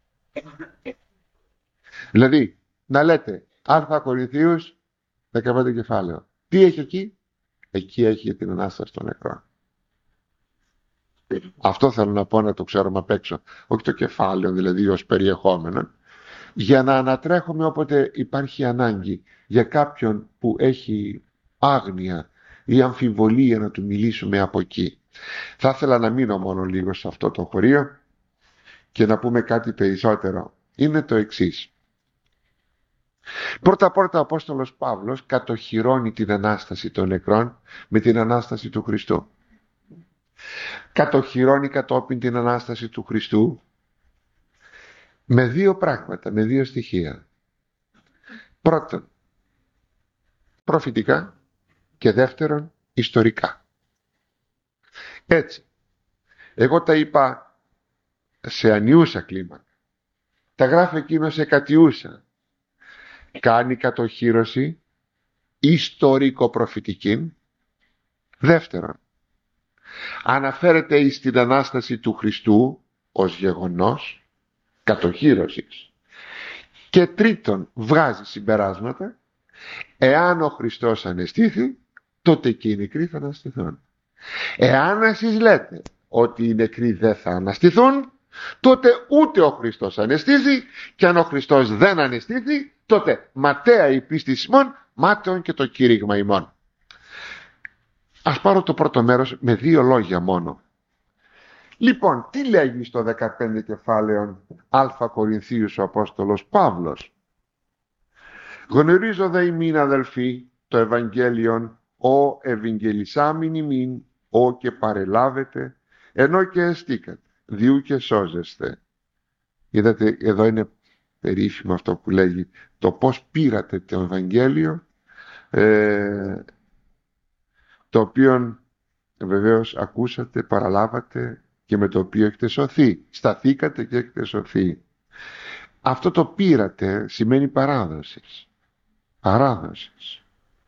Δηλαδή να λέτε Α Κορινθίους δεκαπέντε κεφάλαιο, τι έχει εκεί? Εκεί έχει για την Ανάσταση των νεκρών. Αυτό θέλω να πω, να το ξέρουμε απ' έξω, όχι το κεφάλαιο δηλαδή ως περιεχόμενο, για να ανατρέχουμε όποτε υπάρχει ανάγκη για κάποιον που έχει άγνοια ή αμφιβολία, να του μιλήσουμε από εκεί. Θα ήθελα να μείνω μόνο λίγο σε αυτό το χωρίο και να πούμε κάτι περισσότερο. Είναι το εξής. Πρώτα πρώτα ο Απόστολος Παύλος κατοχυρώνει την Ανάσταση των νεκρών με την Ανάσταση του Χριστού. Κατοχυρώνει κατόπιν την Ανάσταση του Χριστού με δύο πράγματα, με δύο στοιχεία. Πρώτον, προφητικά, και δεύτερον, ιστορικά. Έτσι, εγώ τα είπα σε ανιούσα κλίμακα, τα γράφει εκείνο σε κατιούσα. Κάνει κατοχύρωση ιστορικο-προφητική. Δεύτερον, αναφέρεται εις την Ανάσταση του Χριστού ως γεγονός κατοχύρωσης. Και τρίτον, βγάζει συμπεράσματα. Εάν ο Χριστός ανεστήθη, τότε και οι νεκροί θα αναστηθούν. Εάν εσείς λέτε ότι οι νεκροί δεν θα αναστηθούν, τότε ούτε ο Χριστός ανεστήθη, και αν ο Χριστός δεν ανεστήθη, τότε ματαία η πίστη ημών, μάταιον και το κήρυγμα ημών. Ας πάρω το πρώτο μέρος με δύο λόγια μόνο. Λοιπόν, τι λέγει στο δεκαπέντε κεφάλαιο Α Κορινθίους ο Απόστολος Παύλος? Γνωρίζω δε ημίν αδελφοί το Ευαγγέλιον, ο ευαγγελισάμιν ημίν, ο και παρελάβετε, ενώ και εστίκατε, διού και σώζεστε. Είδατε, εδώ είναι περίφημο αυτό που λέγει, το πώς πήρατε το Ευαγγέλιο, ε, το οποίο βεβαίως ακούσατε, παραλάβατε και με το οποίο έχετε σωθεί. Σταθήκατε και έχετε σωθεί. Αυτό το πήρατε σημαίνει παράδοσης. Παράδοσης.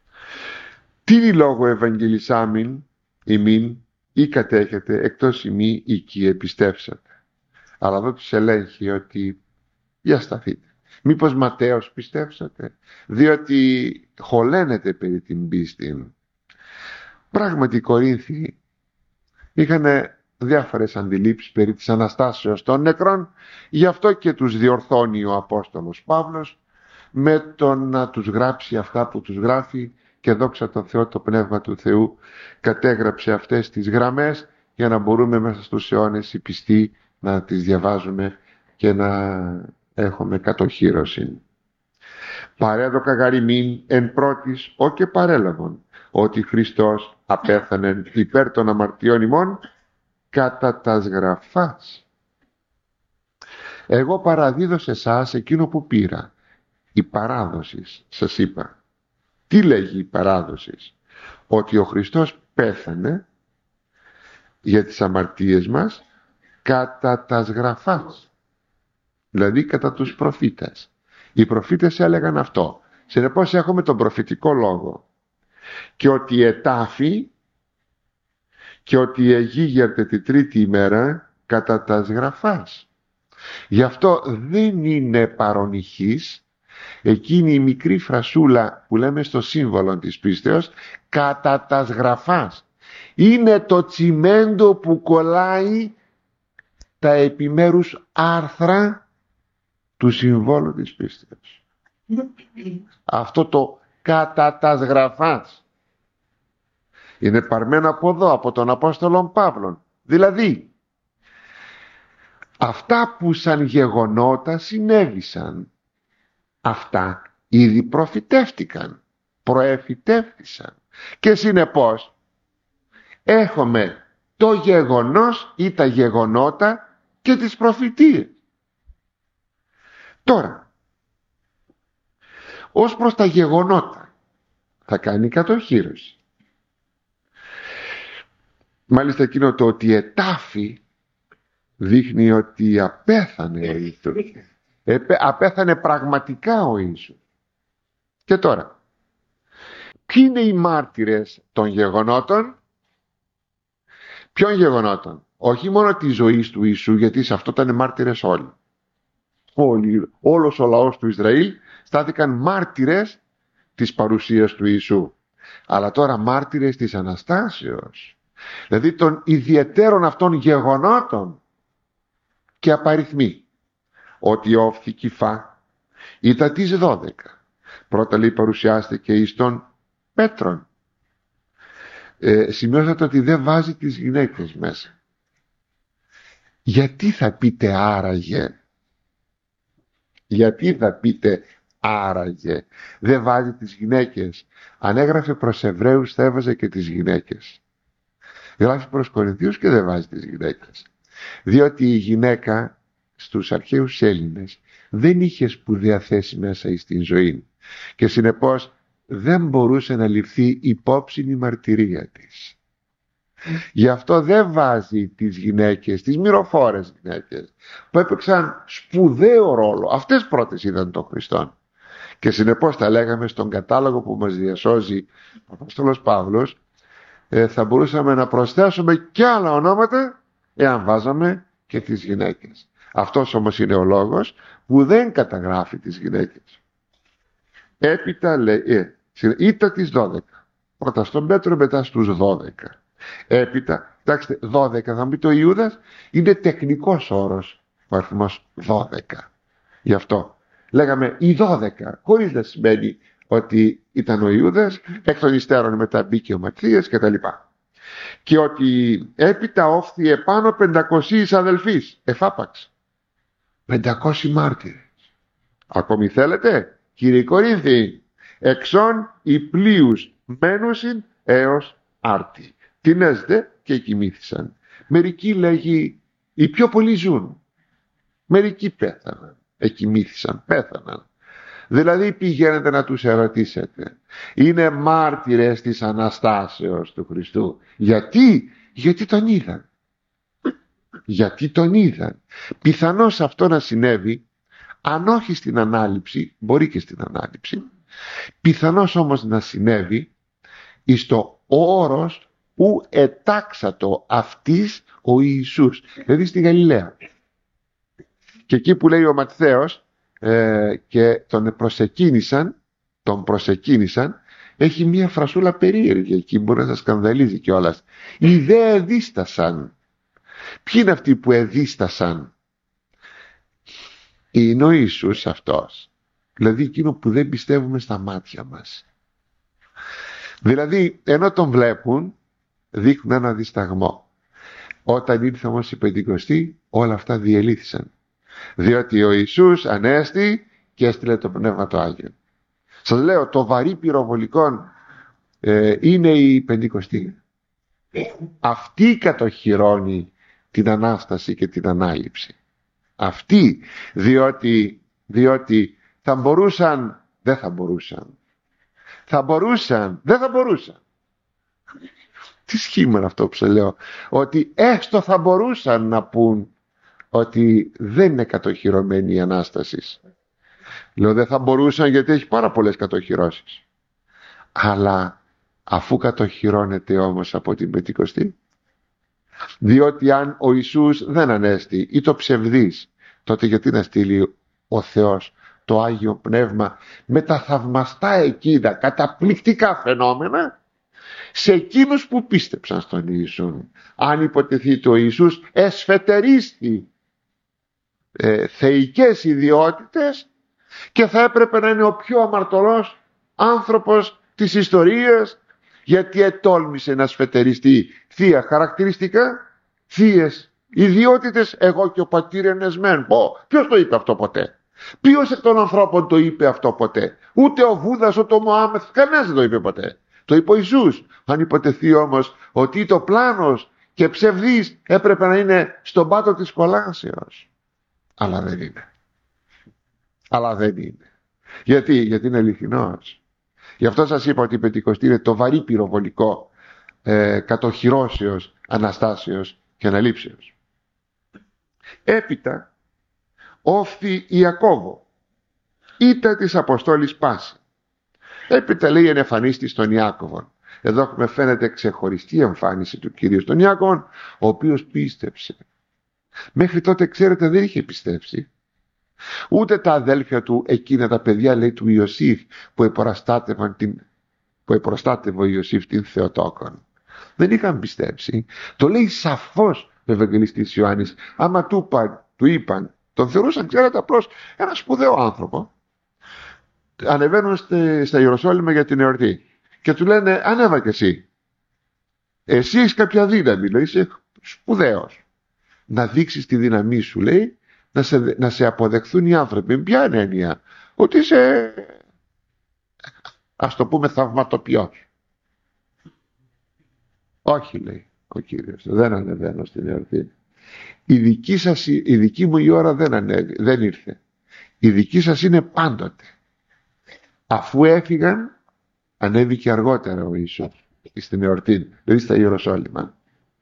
Τι λόγο ευαγγελισάμιν ημίν, ή κατέχετε εκτός ημί οικοί επιστέψατε. Αλλά εδώ τους ελέγχει ότι για σταθείτε. Μήπως ματαίος πιστέψατε, διότι χωλένετε περί την πίστη. Πράγματι οι Κορίνθιοι είχαν διάφορες αντιλήψεις περί της Αναστάσεως των νεκρών, γι' αυτό και τους διορθώνει ο Απόστολος Παύλος με το να τους γράψει αυτά που τους γράφει, και δόξα τω Θεώ, το Πνεύμα του Θεού κατέγραψε αυτές τις γραμμές για να μπορούμε μέσα στους αιώνες οι πιστοί να τις διαβάζουμε και να έχουμε κατοχύρωση. Παρέδοκα γαριμήν εν πρώτης ο και παρέλαβον, ότι Χριστός απέθανε υπέρ των αμαρτιών ημών κατά τας γραφάς. Εγώ παραδίδω σε εσάς εκείνο που πήρα. Η παράδοση, σας είπα. Τι λέγει η παράδοση? Ότι ο Χριστός πέθανε για τις αμαρτίες μας κατά τας γραφάς. Δηλαδή κατά τους προφήτες. Οι προφήτες έλεγαν αυτό. Συνεπώς έχουμε τον προφητικό λόγο. Και ότι ετάφη και ότι εγίγερτε τη τρίτη ημέρα κατά τας γραφάς. Γι' αυτό δεν είναι παρονυχής εκείνη η μικρή φρασούλα που λέμε στο σύμβολο της πίστεως, κατά τας γραφάς. Είναι το τσιμέντο που κολλάει τα επιμέρους άρθρα του συμβόλου της πίστεως. Αυτό το κατά τας γραφάς είναι παρμένο από εδώ, από τον Απόστολο Παύλον. Δηλαδή, αυτά που σαν γεγονότα συνέβησαν, αυτά ήδη προφητεύτηκαν, προεφητεύτησαν, και συνεπώς έχουμε το γεγονός ή τα γεγονότα και τις προφητείες. Τώρα, ως προς τα γεγονότα θα κάνει κατοχύρωση. Μάλιστα εκείνο το ότι ετάφη δείχνει ότι απέθανε ο Ιησούς. Απέθανε πραγματικά ο Ιησούς. Και τώρα, ποιοι είναι οι μάρτυρες των γεγονότων? Ποιων γεγονότων? Όχι μόνο της ζωής του Ιησού, γιατί σε αυτό ήταν μάρτυρες όλοι. όλοι. Όλος ο λαός του Ισραήλ στάθηκαν μάρτυρες της παρουσίας του Ιησού. Αλλά τώρα μάρτυρες της Αναστάσεως. Δηλαδή των ιδιαιτέρων αυτών γεγονότων, και απαριθμοί. Ότι όφθη Κυφά ήταν τις δώδεκα. Πρώτα λέει παρουσιάστηκε εις τον Πέτρον. Ε, σημειώσατε ότι δεν βάζει τις γυναίκες μέσα. Γιατί θα πείτε άραγε? Γιατί θα πείτε άραγε? Δεν βάζει τις γυναίκες. Αν έγραφε προς Εβραίους θα έβαζε και τις γυναίκες. Γράφει προς Κορινθίους και δεν βάζει τις γυναίκες. Διότι η γυναίκα στους αρχαίους Έλληνες δεν είχε σπουδαία θέση μέσα στην ζωή και συνεπώς δεν μπορούσε να ληφθεί υπόψη η μαρτυρία της. Γι' αυτό δεν βάζει τις γυναίκες, τις μυροφόρες γυναίκες που έπαιξαν σπουδαίο ρόλο. Αυτές πρώτες είδαν τον Χριστόν. Και συνεπώς τα λέγαμε στον κατάλογο που μας διασώζει ο Απόστολος Παύλος, ε, θα μπορούσαμε να προσθέσουμε και άλλα ονόματα εάν βάζαμε και τις γυναίκες. Αυτός όμως είναι ο λόγος που δεν καταγράφει τις γυναίκες. Έπειτα λέει, ε, ήταν τις δώδεκα. Πρώτα στον Πέτρο, μετά στους δώδεκα. Έπειτα, κοιτάξτε, δώδεκα θα μου πει, ο Ιούδας είναι τεχνικός όρος ο αριθμός δώδεκα. Γι' αυτό λέγαμε οι δώδεκα, χωρίς να σημαίνει ότι ήταν ο Ιούδας, εκ των υστέρων μετά μπήκε ο Ματθίας κτλ. Και ότι έπειτα όφθη επάνω πεντακόσιοι αδελφείς, εφάπαξ. πεντακόσιοι μάρτυρες. Ακόμη θέλετε, κύριοι Κορίνθιοι, εξών οι πλοίους μένουσιν έως άρτη. Τινέσδε και κοιμήθησαν. Μερικοί λέγει, οι πιο πολλοί ζουν. Μερικοί πέθαναν, εκοιμήθησαν, πέθαναν. Δηλαδή πηγαίνετε να τους ερωτήσετε. Είναι μάρτυρες της Αναστάσεως του Χριστού. Γιατί? Γιατί τον είδαν. Γιατί τον είδαν. Πιθανώς αυτό να συνέβη, αν όχι στην ανάληψη, μπορεί και στην ανάληψη, πιθανώς όμως να συνέβη εις το όρος που ετάξατο αυτής ο Ιησούς, δηλαδή στη Γαλιλαία. Και εκεί που λέει ο Ματθαίος ε, και τον προσεκίνησαν, τον προσεκίνησαν, έχει μία φρασούλα περίεργη εκεί, μπορεί να σας σκανδαλίζει κιόλας. Οι δε εδίστασαν. Ποιοι είναι αυτοί που εδίστασαν? Είναι ο Ιησούς αυτός. Δηλαδή εκείνο που δεν πιστεύουμε στα μάτια μας. Δηλαδή ενώ τον βλέπουν δείχνουν ένα δισταγμό. Όταν ήρθε όμως η Πεντηκοστή, όλα αυτά διελύθησαν. Διότι ο Ιησούς ανέστη και έστειλε το Πνεύμα το Άγιο. Σας λέω, το βαρύ πυροβολικό ε, είναι η Πεντηκοστή. Αυτή κατοχυρώνει την Ανάσταση και την Ανάληψη. Αυτή, διότι, διότι θα μπορούσαν, δεν θα μπορούσαν. Θα μπορούσαν, δεν θα μπορούσαν. Τι σχήμα είναι αυτό που σε λέω? Ότι έστω θα μπορούσαν να πούν ότι δεν είναι κατοχυρωμένη η Ανάσταση. Λέω δεν θα μπορούσαν γιατί έχει πάρα πολλές κατοχυρώσεις. Αλλά αφού κατοχυρώνεται όμως από την Πεντηκοστή, διότι αν ο Ιησούς δεν ανέστη ή το ψευδής, τότε γιατί να στείλει ο Θεός το Άγιο Πνεύμα με τα θαυμαστά εκείνα καταπληκτικά φαινόμενα σε εκείνους που πίστεψαν στον Ιησού? Αν υποτεθεί το Ιησούς εσφετερίστη ε, θεϊκές ιδιότητες και θα έπρεπε να είναι ο πιο αμαρτωλός άνθρωπος της ιστορίας, γιατί ετόλμησε να σφετεριστεί θεία χαρακτηριστικά, θείες ιδιότητες, εγώ και ο πατήρ ενεσμέν. Ποιος το είπε αυτό ποτέ? Ποιος εκ των ανθρώπων το είπε αυτό ποτέ? Ούτε ο Βούδας, ούτε ο Μωάμεθ, κανένας δεν το είπε ποτέ. Το είπε ο Ιησούς. Αν υποτεθεί όμως ότι το πλάνος και ψευδής έπρεπε να είναι στον πάτο της κολάσεως. Αλλά δεν είναι. Αλλά δεν είναι. Γιατί? Γιατί είναι αληθινός. Γι' αυτό σας είπα ότι η Πεντηκοστή είναι το βαρύ πυροβολικό ε, κατοχυρώσεως, Αναστάσεως και Αναλήψεως. Έπειτα όφθη Ιακώβο, ήτα της Αποστόλης πάση. Έπειτα λέει ενεφανίστη στον Ιάκωβον. Εδώ έχουμε φαίνεται ξεχωριστή εμφάνιση του Κυρίου στον Ιάκωβον, ο οποίος πίστεψε. Μέχρι τότε ξέρετε δεν είχε πιστέψει. Ούτε τα αδέλφια του, εκείνα τα παιδιά λέει του Ιωσήφ που επροστάτευαν την, που επροστάτευε ο Ιωσήφ την Θεοτόκον, δεν είχαν πιστέψει. Το λέει σαφώς ο Ευαγγελιστής Ιωάννης. Άμα του είπαν, του είπαν, τον θεωρούσαν, ξέρετε, απλώς ένα σπουδαίο άνθρωπο. Ανεβαίνουν στε, στα Ιεροσόλυμα για την εορτή και του λένε ανέβα κι εσύ. Εσύ έχεις κάποια δύναμη, λέει, είσαι σπουδαίος. Να δείξεις τη δύναμή σου, λέει, να σε, να σε αποδεχθούν οι άνθρωποι. Ποια είναι έννοια? Ότι είσαι, ας το πούμε, θαυματοποιός. Όχι, λέει ο Κύριος, δεν ανεβαίνω στην εορτή. η δική, σας, η δική μου η ώρα δεν, ανέβη, δεν ήρθε. Η δική σας είναι πάντοτε. Αφού έφυγαν, ανέβηκε αργότερα ο Ιησούς στην εορτή, δηλαδή στα Ιεροσόλυμα.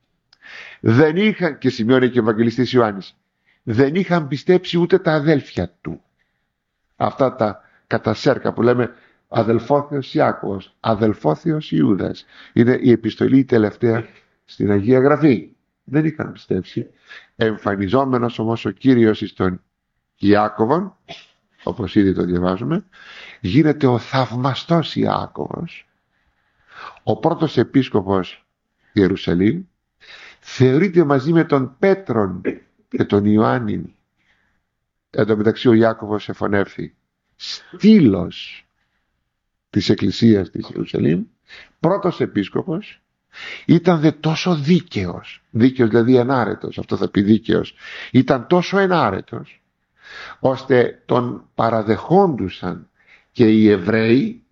Δεν είχαν, και σημειώνει και ο Ευαγγελιστής Ιωάννης, δεν είχαν πιστέψει ούτε τα αδέλφια του. Αυτά τα κατασέρκα που λέμε αδελφόθεος Ιάκωβος, αδελφόθεος Ιούδας. Είναι η επιστολή τελευταία στην Αγία Γραφή. Δεν είχαν πιστέψει. Εμφανιζόμενος όμως ο Κύριος εις τον Ιάκωβον, όπως ήδη το διαβάζουμε, γίνεται ο θαυμαστός Ιάκωβος, ο πρώτος επίσκοπος Ιερουσαλήμ, θεωρείται μαζί με τον Πέτρον και τον Ιωάννη. Εν τω μεταξύ ο Ιάκωβος εφωνεύθη στήλος της Εκκλησίας της Ιερουσαλήμ, πρώτος επίσκοπος. Ήταν δε τόσο δίκαιος, δίκαιος δηλαδή ενάρετος, αυτό θα πει δίκαιος, ήταν τόσο ενάρετος ώστε τον παραδεχόντουσαν και οι Εβραίοι,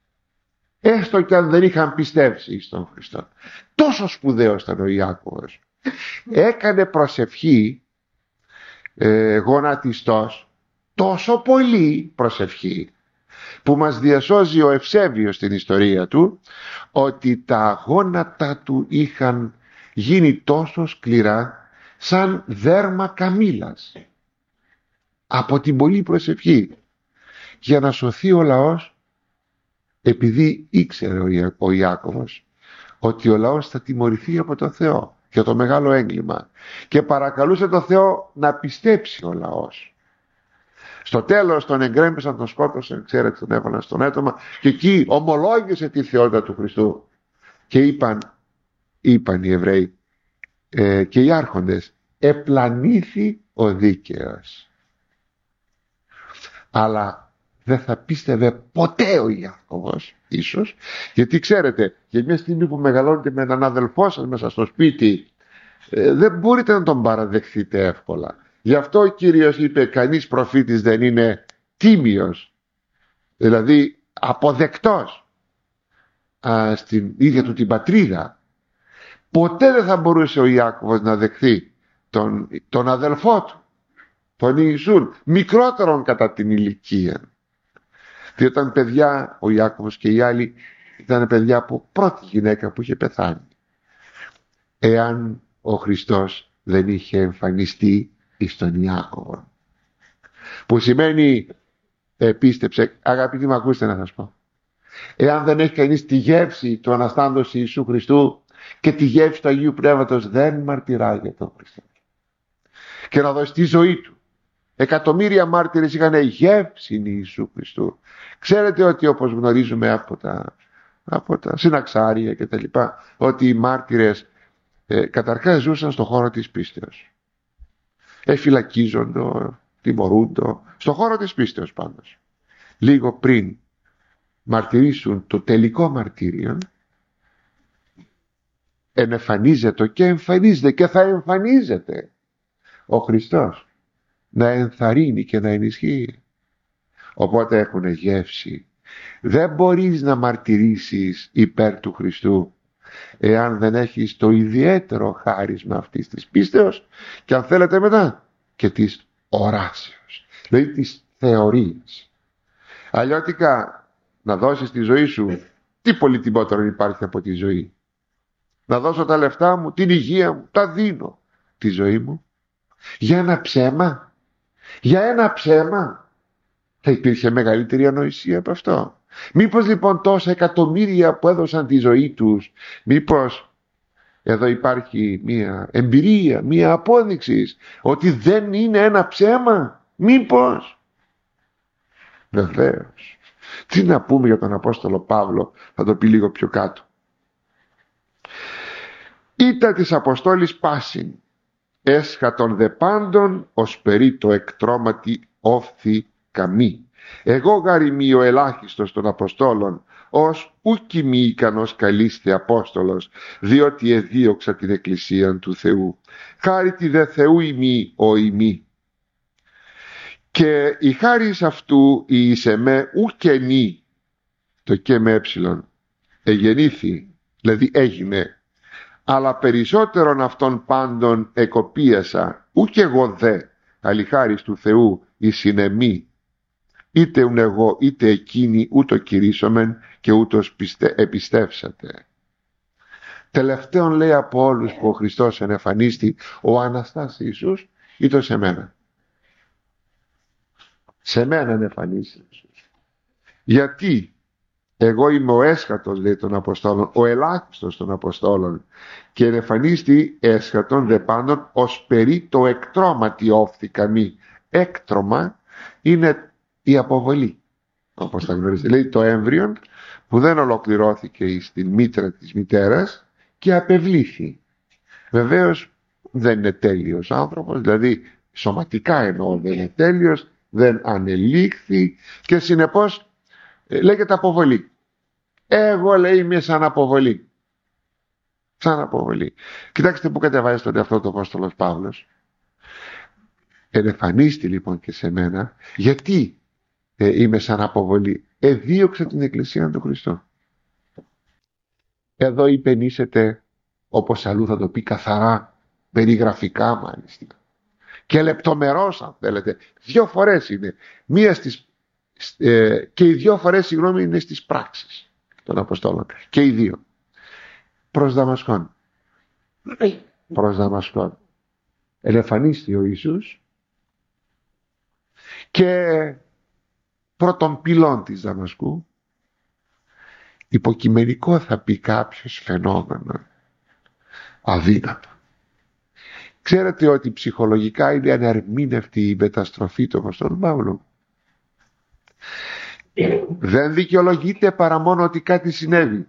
έστω και αν δεν είχαν πιστεύσει στον Χριστό. Τόσο σπουδαίος ήταν ο Ιάκωβος. Έκανε προσευχή ε, γονατιστός, τόσο πολύ προσευχή, που μας διασώζει ο Ευσέβιος στην ιστορία του, ότι τα γόνατα του είχαν γίνει τόσο σκληρά σαν δέρμα καμήλας από την πολλή προσευχή, για να σωθεί ο λαός, επειδή ήξερε ο Ιάκωβος ότι ο λαός θα τιμωρηθεί από τον Θεό για το μεγάλο έγκλημα, και παρακαλούσε τον Θεό να πιστέψει ο λαός. Στο τέλος τον εγκρέμισαν, τον σκότωσαν, ξέρετε, τον έβαλαν στον έτομα, και εκεί ομολόγησε τη θεότητα του Χριστού. Και είπαν, είπαν οι Εβραίοι ε, και οι άρχοντες, επλανήθη ο δίκαιος. Αλλά δεν θα πίστευε ποτέ ο Ιάκωβος, ίσως, γιατί ξέρετε, για μια στιγμή που μεγαλώνετε με έναν αδελφό σας μέσα στο σπίτι, ε, δεν μπορείτε να τον παραδεχθείτε εύκολα. Γι' αυτό ο Κύριος είπε, κανείς προφήτης δεν είναι τίμιος, δηλαδή αποδεκτός α, στην ίδια του την πατρίδα. Ποτέ δεν θα μπορούσε ο Ιάκωβος να δεχθεί τον, τον αδελφό του, τον Ιησούν, μικρότερον κατά την ηλικία. Διότι ήταν παιδιά, ο Ιάκωβος και οι άλλοι ήταν παιδιά από πρώτη γυναίκα που είχε πεθάνει. Εάν ο Χριστός δεν είχε εμφανιστεί εις τον Ιάκωβο, που σημαίνει, ε, πίστεψε, αγαπητοί μου, ακούστε να σας πω, εάν δεν έχει κανείς τη γεύση του Αναστάντος Ιησού Χριστού και τη γεύση του Αγίου Πνεύματος, δεν μαρτυράει για τον Χριστό και να δώσει τη ζωή του. Εκατομμύρια μάρτυρες είχαν γεύση Ιησού Χριστού. Ξέρετε ότι, όπως γνωρίζουμε από τα, από τα συναξάρια και τα λοιπά, ότι οι μάρτυρες ε, καταρχάς ζούσαν στον χώρο της πίστεως. Εφυλακίζοντο, τιμωρούντο, στον χώρο της πίστεως πάντως. Λίγο πριν μαρτυρήσουν το τελικό μαρτύριο, ενεφανίζεται και εμφανίζεται και θα εμφανίζεται ο Χριστός να ενθαρρύνει και να ενισχύει. Οπότε έχουν γεύση. Δεν μπορείς να μαρτυρήσεις υπέρ του Χριστού εάν δεν έχεις το ιδιαίτερο χάρισμα αυτής της πίστεως, και αν θέλετε μετά και της οράσεως, δηλαδή της θεωρίας. Αλλιώτικα να δώσεις τη ζωή σου, τι πολυτιμότερο υπάρχει από τη ζωή? Να δώσω τα λεφτά μου, την υγεία μου, τα δίνω. Τη ζωή μου για ένα ψέμα, για ένα ψέμα θα υπήρχε μεγαλύτερη ανοησία από αυτό? Μήπως λοιπόν τόσα εκατομμύρια που έδωσαν τη ζωή τους, μήπως εδώ υπάρχει μία εμπειρία, μία απόδειξη ότι δεν είναι ένα ψέμα? Μήπως? Βεβαίως. Τι να πούμε για τον Απόστολο Παύλο, θα το πει λίγο πιο κάτω. Ήτα της Αποστόλης πάσιν, έσχατον δε πάντων ως περί το εκτρώματι όφθη καμή. Εγώ γαριμί ο ελάχιστος των Αποστόλων, ως ούκι μη ικανός καλείστε Απόστολος, διότι εδίωξα την Εκκλησία του Θεού. Χάρητη δε Θεού ημί ο ημί. Και η χάρις αυτού η εις εμέ ουκενή, το και με έψιλον, εγεννήθη, δηλαδή έγινε, αλλά περισσότερον αυτών πάντων εκοπίασα, ουκ εγώ δε, αλιχάρις του Θεού η συνεμή, είτε ουν εγώ είτε εκείνοι ούτω κηρύσσομεν και ούτως πιστε, επιστεύσατε. Τελευταίον λέει από όλους που ο Χριστός ενεφανίστη, ο Αναστάς Ιησούς ήτο σε μένα. Σε μένα ενεφανίστη Ιησούς. Γιατί εγώ είμαι ο έσχατος, λέει, των Αποστόλων, ο ελάχιστος των Αποστόλων, και ενεφανίστη έσχατον δε πάντων ως περί το εκτρώματι όφθηκα μη. Έκτρωμα είναι η αποβολή, όπως τα γνωρίζετε. Λέει το έμβριο που δεν ολοκληρώθηκε στην μήτρα της μητέρας και απευλήθη. Βεβαίως δεν είναι τέλειος άνθρωπος, δηλαδή σωματικά εννοώ δεν είναι τέλειος, δεν ανελήχθη και συνεπώς ε, λέγεται αποβολή. Εγώ, λέει, είμαι σαν αποβολή. Σαν αποβολή. Κοιτάξτε που κατεβάζει τον εαυτό του ο Απόστολος Παύλος. Ενεφανίστη λοιπόν και σε μένα. Γιατί ε, είμαι σαν αποβολή? Εδίωξα την Εκκλησία του Χριστού. Εδώ υπενήσεται, όπως αλλού θα το πει καθαρά, περιγραφικά μάλιστα, και λεπτομερώς αν θέλετε. Δύο φορές είναι. Μία στις, ε, και οι δύο φορές, συγγνώμη, είναι στις πράξεις των Αποστόλων. Και οι δύο. Προς Δαμασκόν. Προς Δαμασκόν. Ελεφανίστη ο Ιησούς και πρώτων πυλών της Δαμασκού. Υποκειμενικό θα πει κάποιος φαινόμενο. Αδύνατο. Ξέρετε ότι ψυχολογικά είναι ανερμήνευτη η μεταστροφή του Αποστόλου Παύλου. Δεν δικαιολογείται παρά μόνο ότι κάτι συνέβη.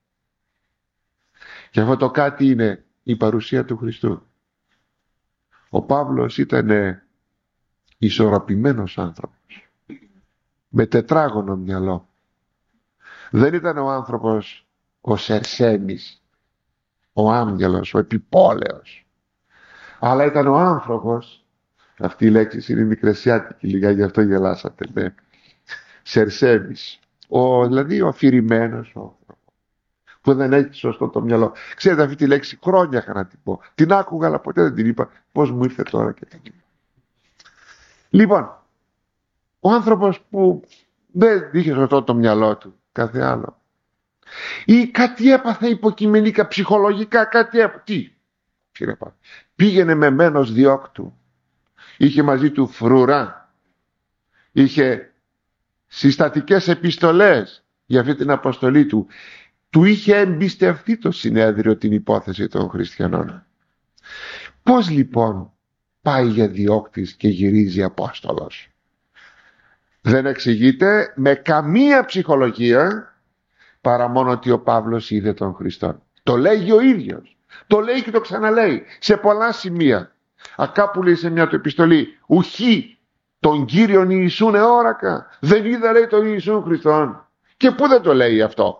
Και αυτό το κάτι είναι η παρουσία του Χριστού. Ο Παύλος ήταν ισορροπημένος άνθρωπος, με τετράγωνο μυαλό. Δεν ήταν ο άνθρωπος ο Σερσένης, ο άγγελος, ο επιπόλαιος, αλλά ήταν ο άνθρωπος, αυτή η λέξη είναι μικρασιάτικη λίγα, γι' αυτό γελάσατε, ναι, Σερσένης, ο, δηλαδή ο αφηρημένος ο που δεν έχει σωστό το μυαλό. Ξέρετε, αυτή τη λέξη χρόνια είχα να την πω. Την άκουγα, αλλά ποτέ δεν την είπα. Πώς μου ήρθε τώρα και την είπα. Λοιπόν, ο άνθρωπος που δεν είχε σωστό το μυαλό του, κάθε άλλο, ή κάτι έπαθε υποκειμενικά, ψυχολογικά, κάτι έπαθε. Τι, κύριε Παύλο, πήγαινε με μένος διώκτου, είχε μαζί του φρουρά, είχε συστατικές επιστολές για αυτή την αποστολή του. Του είχε εμπιστευτεί το συνέδριο την υπόθεση των χριστιανών. Πώς λοιπόν πάει για διώκτης και γυρίζει Απόστολος? Δεν εξηγείται με καμία ψυχολογία παρά μόνο ότι ο Παύλος είδε τον Χριστό. Το λέγει ο ίδιος. Το λέει και το ξαναλέει σε πολλά σημεία. Ακάπου λέει σε μια του επιστολή, ουχή τον Κύριον Ιησούν εόρακα. Δεν είδα, λέει, τον Ιησούν Χριστόν. Και πού δεν το λέει αυτό?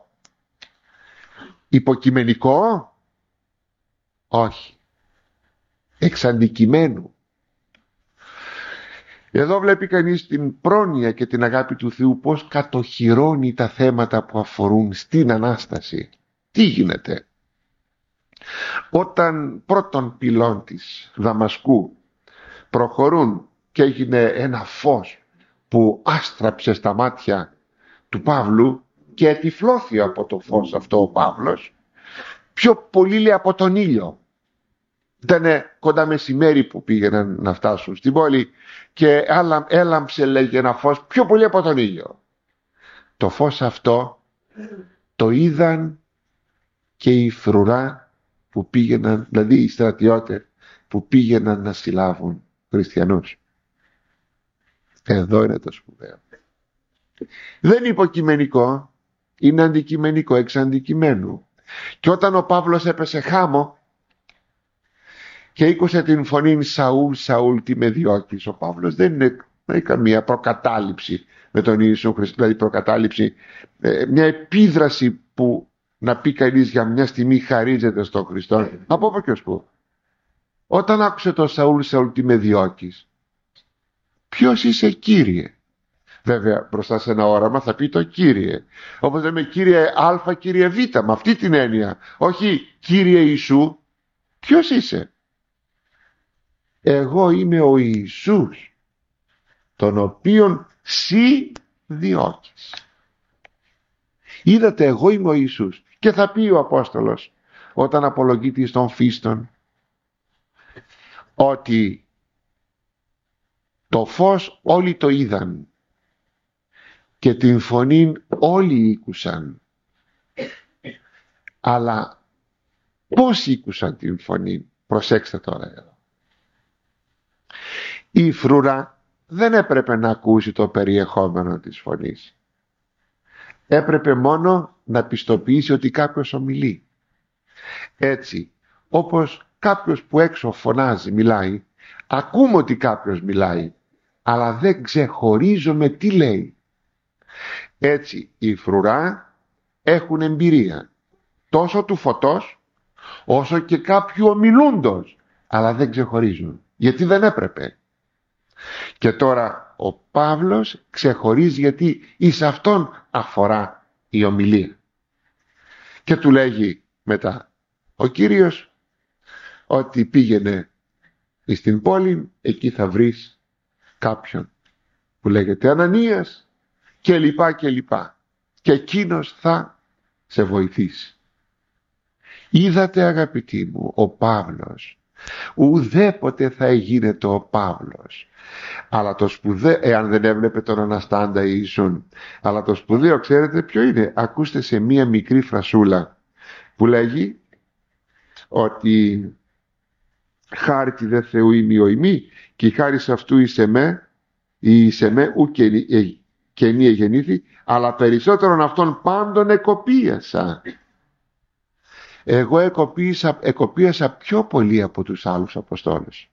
Υποκειμενικό? Όχι. Εξ αντικειμένου. Εδώ βλέπει κανείς την πρόνοια και την αγάπη του Θεού, πώς κατοχυρώνει τα θέματα που αφορούν στην Ανάσταση. Τι γίνεται? Όταν πρώτων πυλών της Δαμασκού προχωρούν και έγινε ένα φως που άστραψε στα μάτια του Παύλου και ετυφλώθη από το φως αυτό ο Παύλος, πιο πολύ λέει από τον ήλιο. Ήταν κοντά μεσημέρι που πήγαιναν να φτάσουν στην πόλη και έλαμψε, λέγει, ένα φως πιο πολύ από τον ήλιο. Το φως αυτό το είδαν και οι φρουρά που πήγαιναν, δηλαδή οι στρατιώτες που πήγαιναν να συλλάβουν χριστιανούς. Εδώ είναι το σπουδαίο. Δεν είναι υποκειμενικό, είναι αντικειμενικό, εξ αντικειμένου. Και όταν ο Παύλος έπεσε χάμω και ήκουσε την φωνή Σαούλ, Σαούλ, τι με διώκεις, ο Παύλος δεν είναι, δεν έχει καμία προκατάληψη με τον Ιησού Χριστό, δηλαδή προκατάληψη, ε, μια επίδραση που να πει κανείς για μια στιγμή χαρίζεται στον Χριστό. Από πού και ως πού? Όταν άκουσε το Σαούλ, Σαούλ, τι με διώκεις, ποιος είσαι, Κύριε? Βέβαια μπροστά σε ένα όραμα θα πει το Κύριε. Όπως λέμε Κύριε Α, Κύριε Β, με αυτή την έννοια. Όχι Κύριε Ιησού. Ποιος είσαι? Εγώ είμαι ο Ιησούς, τον οποίον σύ διώκεις. Είδατε, εγώ είμαι ο Ιησούς. Και θα πει ο Απόστολος όταν απολογείται στον Φίστον ότι το φως όλοι το είδαν και την φωνή όλοι ήκουσαν, αλλά πώς ήκουσαν την φωνή? Προσέξτε τώρα εδώ. Η φρουρά δεν έπρεπε να ακούσει το περιεχόμενο της φωνής. Έπρεπε μόνο να πιστοποιήσει ότι κάποιος ομιλεί. Έτσι, όπως κάποιος που έξω φωνάζει, μιλάει, ακούμε ότι κάποιος μιλάει, αλλά δεν ξεχωρίζουμε τι λέει. Έτσι, οι φρουρά έχουν εμπειρία τόσο του φωτός όσο και κάποιου ομιλούντος, αλλά δεν ξεχωρίζουν, γιατί δεν έπρεπε. Και τώρα ο Παύλος ξεχωρίζει, γιατί εις αυτόν αφορά η ομιλία. Και του λέγει μετά ο Κύριος ότι πήγαινε στην πόλη, εκεί θα βρεις κάποιον που λέγεται Ανανίας και λοιπά και λοιπά, και εκείνος θα σε βοηθήσει. Είδατε, αγαπητοί μου, ο Παύλος ουδέποτε θα γίνεται ο Παύλος, αλλά το σπουδαίο, εάν δεν έβλεπε τον Αναστάντα Ιησούν, αλλά το σπουδαίο ξέρετε ποιο είναι? Ακούστε σε μία μικρή φρασούλα που λέγει ότι χάρτη δε Θεού είμαι ο ημί και η χάρις αυτού είσαι με ή είσαι με ου καινή εγεννήθη, αλλά περισσότερον αυτών πάντων εκοπίασα. Εγώ εκοπίασα, εκοπίασα πιο πολύ από τους άλλους Αποστόλους.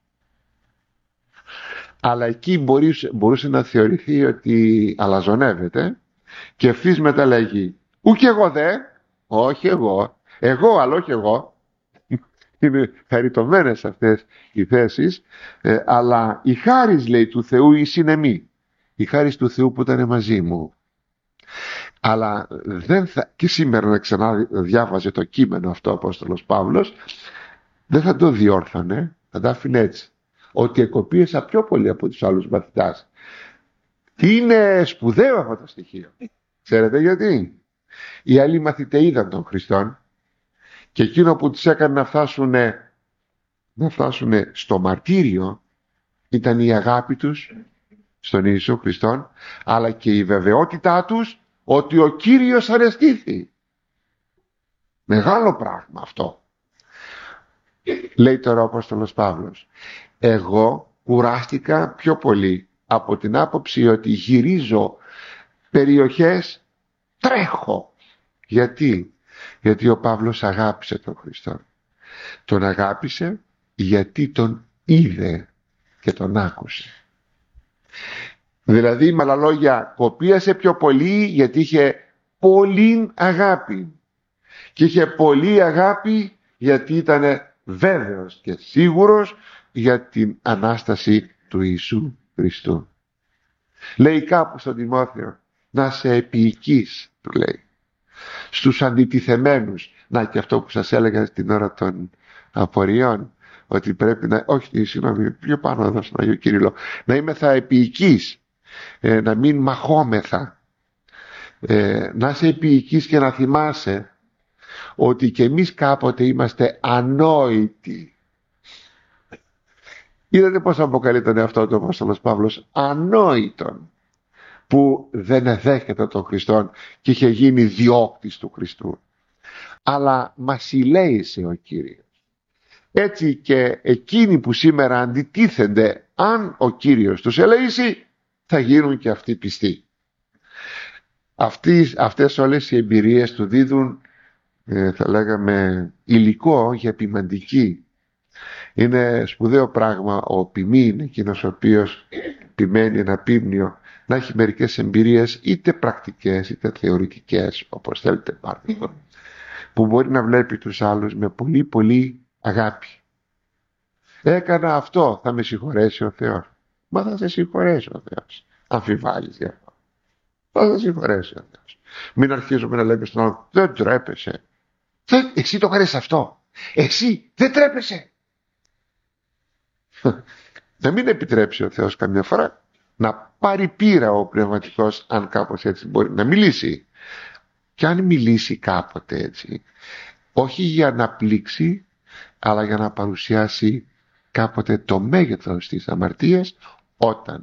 Αλλά εκεί μπορούσε, μπορούσε να θεωρηθεί ότι αλαζονεύεται, και ευθύς μετά λέγει ουκ εγώ δε, όχι εγώ, εγώ αλλά όχι εγώ. Είναι χαριτωμένες αυτές οι θέσεις, ε, αλλά η χάρις, λέει, του Θεού η συνεμή, η χάρις του Θεού που ήταν μαζί μου. Αλλά δεν θα, και σήμερα να ξανά διάβαζε το κείμενο αυτό ο Απόστολος Παύλος, δεν θα το διόρθωνε, θα τα άφηνε έτσι, ότι εκοπίασα πιο πολύ από τους άλλους μαθητάς. Είναι σπουδαίο αυτό το στοιχείο. Ξέρετε γιατί? Οι άλλοι μαθητές είδαν τον Χριστόν, και εκείνο που τους έκανε να φτάσουν, να φτάσουν στο μαρτύριο ήταν η αγάπη τους στον Ιησού Χριστόν, αλλά και η βεβαιότητά τους ότι ο Κύριος αρεστήθη. Μεγάλο πράγμα αυτό. Λέει τώρα ο Απόστολος Παύλος, εγώ κουράστηκα πιο πολύ από την άποψη ότι γυρίζω περιοχές, τρέχω. Γιατί? Γιατί ο Παύλος αγάπησε τον Χριστό. Τον αγάπησε γιατί τον είδε και τον άκουσε. Δηλαδή, με άλλα λόγια, κοπίασε πιο πολύ γιατί είχε πολύ αγάπη. Και είχε πολύ αγάπη γιατί ήταν βέβαιος και σίγουρος για την Ανάσταση του Ιησού Χριστού. Λέει κάπου στον Τιμόθεο, να σε επίοικείς, του λέει, στους αντιτιθεμένους. Να, και αυτό που σας έλεγα στην ώρα των απορριών, ότι πρέπει να, όχι, συγγνώμη, πιο πάνω εδώ στον Άγιο Κύριλλο, να είμαι θα επίοικείς, ε, να μην μαχόμεθα, ε, να είσαι επίοικείς και να θυμάσαι ότι και εμείς κάποτε είμαστε ανόητοι. Είδατε πώς αποκαλεί τον εαυτό του ο Απόστολος Παύλος? Ανόητον, που δεν εδέχεται τον Χριστόν και είχε γίνει διώκτης του Χριστού. Αλλά μας συλλέησε ο Κύριος. Έτσι και εκείνοι που σήμερα αντιτίθενται, αν ο Κύριος τους ελέήσει, θα γίνουν και αυτοί πιστοί. Αυτοί, αυτές όλες οι εμπειρίες του δίδουν, ε, θα λέγαμε, υλικό για ποιμαντική. Είναι σπουδαίο πράγμα ο ποιμήν, είναι εκείνος ο οποίος ποιμένει ένα ποίμνιο, να έχει μερικές εμπειρίες, είτε πρακτικές είτε θεωρητικές, όπως θέλετε πάρτε, που μπορεί να βλέπει τους άλλους με πολύ πολύ αγάπη. Έκανα αυτό, θα με συγχωρέσει ο Θεός. Μα θα σε συγχωρέσει ο Θεός. Αμφιβάλλεις γι' αυτό? Θα σας συγχωρέσει ο Θεός. Μην αρχίζουμε να λέμε στον άλλο, δεν τρέπεσαι. Δεν, εσύ το κάνεις αυτό. Εσύ δεν τρέπεσαι. Να μην επιτρέψει ο Θεός καμιά φορά να πάρει πείρα ο πνευματικός, αν κάπως έτσι μπορεί να μιλήσει. Και αν μιλήσει κάποτε έτσι, όχι για να πλήξει, αλλά για να παρουσιάσει κάποτε το μέγεθος της αμαρτίας, όταν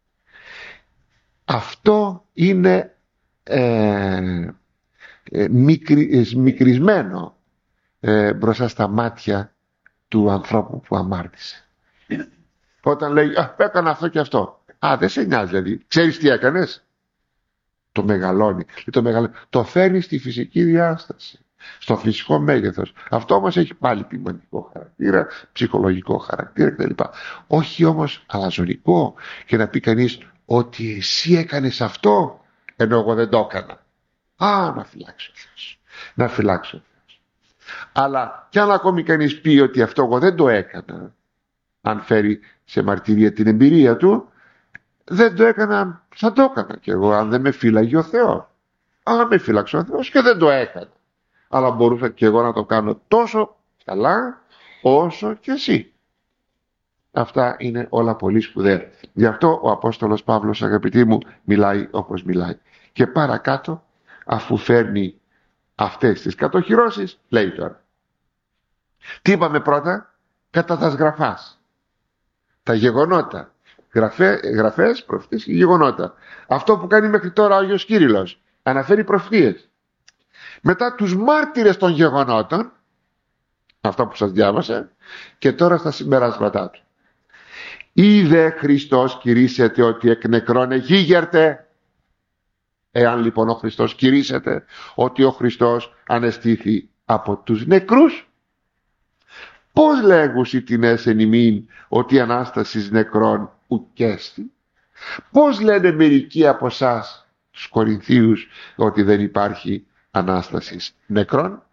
αυτό είναι ε, ε, μικρι, ε, μικρισμένο ε, μπροστά στα μάτια του ανθρώπου που αμάρτησε. Όταν λέει, α, έκανα αυτό και αυτό. Α, δεν σε νοιάζει δηλαδή. Ξέρεις τι έκανες? Το μεγαλώνει. Το, μεγαλώνει. Το φέρνει στη φυσική διάσταση. Στο φυσικό μέγεθος. Αυτό όμως έχει πάλι πνευματικό χαρακτήρα, ψυχολογικό χαρακτήρα κτλ. Όχι όμως αλαζονικό και να πει κανείς ότι εσύ έκανες αυτό ενώ εγώ δεν το έκανα. Α, να φυλάξω ο Θεός. Να φυλάξω ο Θεός. Αλλά κι αν ακόμη κανείς πει ότι αυτό εγώ δεν το έκανα, αν φέρει σε μαρτυρία την εμπειρία του, δεν το έκανα, θα το έκανα κι εγώ αν δεν με φύλαγε ο Θεός. Αν με φύλαξε ο Θεός και δεν το έκανα. Αλλά μπορούσα και εγώ να το κάνω τόσο καλά όσο και εσύ. Αυτά είναι όλα πολύ σπουδαία. Γι' αυτό ο Απόστολος Παύλος, αγαπητοί μου, μιλάει όπως μιλάει. Και παρακάτω, αφού φέρνει αυτές τις κατοχυρώσεις, λέει τώρα. Τι είπαμε πρώτα? Κατά τα γραφάς. Τα γεγονότα. Γραφέ, γραφές, προφητείες και γεγονότα. Αυτό που κάνει μέχρι τώρα ο Άγιος Κύριλλος. Αναφέρει προφητείες. Μετά τους μάρτυρες των γεγονότων, αυτά που σας διάβασα, και τώρα στα συμπεράσματά του. Είδε Χριστός κηρύσσεται ότι εκ νεκρών εγίγερτε. Εάν λοιπόν ο Χριστός κηρύσσεται ότι ο Χριστός ανεστήθη από τους νεκρούς, πώς λέγουσι την έσεν ημίν ότι η Ανάστασης νεκρών ουκέστη? Πώς λένε μερικοί από εσάς τους Κορινθίους ότι δεν υπάρχει Ανάστασης νεκρών?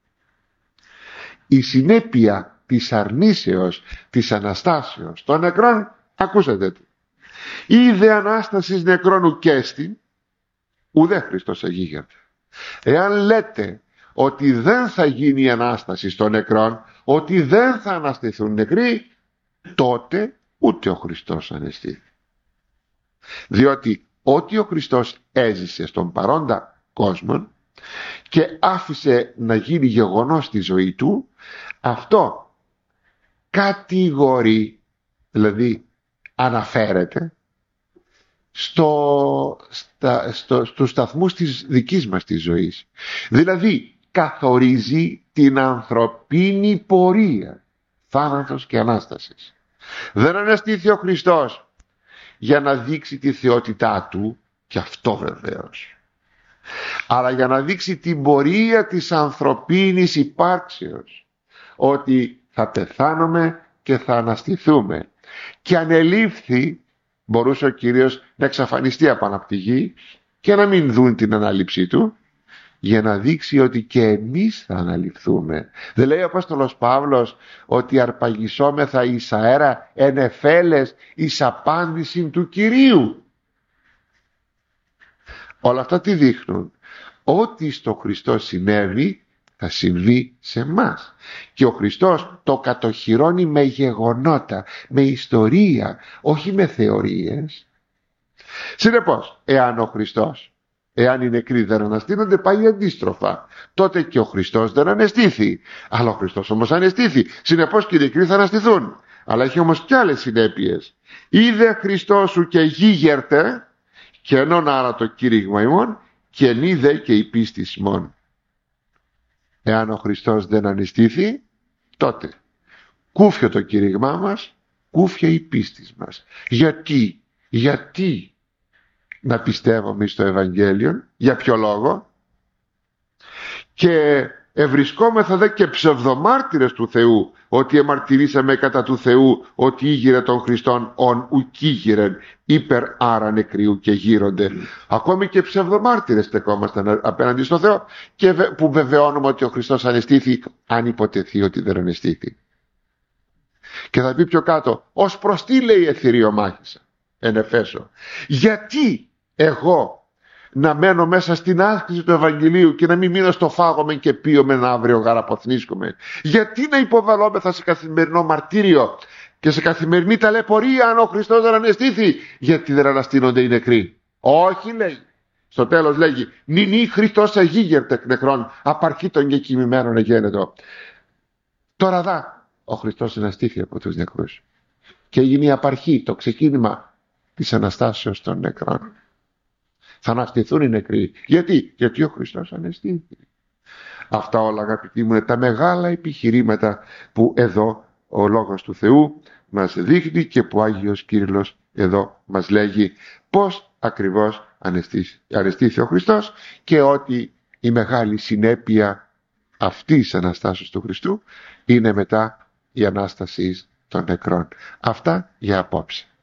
Η συνέπεια της αρνήσεως της Αναστάσεως των νεκρών, ακούσατε τι. Είδε Ανάστασης νεκρών ουκέστη, ουδέ Χριστός εγίγερται. Εάν λέτε ότι δεν θα γίνει η Ανάσταση των νεκρών, ότι δεν θα αναστηθούν νεκροί, τότε ούτε ο Χριστός ανεστήθη. Διότι ό,τι ο Χριστός έζησε στον παρόντα κόσμο και άφησε να γίνει γεγονός στη ζωή του, αυτό κατηγορεί, δηλαδή αναφέρεται στο, στα, στο, στους σταθμούς της δικής μας της ζωής. Δηλαδή καθορίζει την ανθρωπίνη πορεία, θάνατος και Ανάστασης. Δεν αναστήθη ο Χριστός για να δείξει τη θεότητά του, και αυτό βεβαίως, αλλά για να δείξει την πορεία της ανθρωπίνης υπάρξεως, ότι θα πεθάνουμε και θα αναστηθούμε. Και ανελήφθη, μπορούσε ο Κύριος να εξαφανιστεί από από τη γη και να μην δουν την ανάληψή του, για να δείξει ότι και εμείς θα αναληφθούμε. Δεν λέει ο Απόστολος Παύλος ότι αρπαγισόμεθα εις αέρα εν εφέλες εις απάντηση του Κυρίου? Όλα αυτά τι δείχνουν? Ό,τι στο Χριστό συνέβη θα συμβεί σε μας. Και ο Χριστός το κατοχυρώνει με γεγονότα, με ιστορία, όχι με θεωρίες. Συνεπώς, εάν ο Χριστός, εάν οι νεκροί δεν αναστήνονται, πάει αντίστροφα. Τότε και ο Χριστός δεν ανεστήθη. Αλλά ο Χριστός όμως ανεστήθη. Συνεπώς και οι νεκροί θα αναστηθούν. Αλλά έχει όμως κι άλλες συνέπειες. Είδε Χριστός σου και γίγερτε, και ενών άρα το κήρυγμα ημών, και ενίδε και η πίστης ημών. Εάν ο Χριστός δεν ανεστήθη, τότε κούφιο το κήρυγμά μας, κούφια η πίστη μας. Γιατί, γιατί να πιστεύουμε στο Ευαγγέλιο, για ποιο λόγο? Και ευρισκόμεθα δε και ψευδομάρτυρες του Θεού, ότι εμαρτυρήσαμε κατά του Θεού ότι ήγηρε των Χριστών ον ουκήγηρεν, υπερ άρα νεκρίου και γύρονται. Ακόμη και ψευδομάρτυρες στεκόμασταν απέναντι στο Θεό, και που βεβαιώνουμε ότι ο Χριστός ανεστήθη, αν υποτεθεί ότι δεν ανεστήθη. Και θα πει πιο κάτω, ως προς τι λέει εθυριομάχησα εν Εφέσω? Γιατί εγώ να μένω μέσα στην άσκηση του Ευαγγελίου και να μην μείνω στο φάγομεν και πίωμεν αύριο γαραποθνίσκομεν? Γιατί να υποβαλόμεθα σε καθημερινό μαρτύριο και σε καθημερινή ταλαιπωρία αν ο Χριστός δεν αναισθήθη? Γιατί δεν αναστήνονται οι νεκροί? Όχι, λέει. Στο τέλος λέγει, νυνή Χριστός εγίγερτε εκ νεκρών, απαρχήτων και κοιμημένων εγένετο. Τώρα δά, ο Χριστός αναστήθη από τους νεκρούς και έγινε η απαρχή, το ξεκίνημα της Αναστάσεως των νεκρών. Θα αναστηθούν οι νεκροί. Γιατί? Γιατί ο Χριστός αναστήθη. Αυτά όλα, αγαπητοί μου, είναι τα μεγάλα επιχειρήματα που εδώ ο Λόγος του Θεού μας δείχνει και που ο Άγιος Κύριλλος εδώ μας λέγει πώς ακριβώς αναστήθη ο Χριστός και ότι η μεγάλη συνέπεια αυτής της Αναστάσεως του Χριστού είναι μετά η Ανάσταση των νεκρών. Αυτά για απόψε.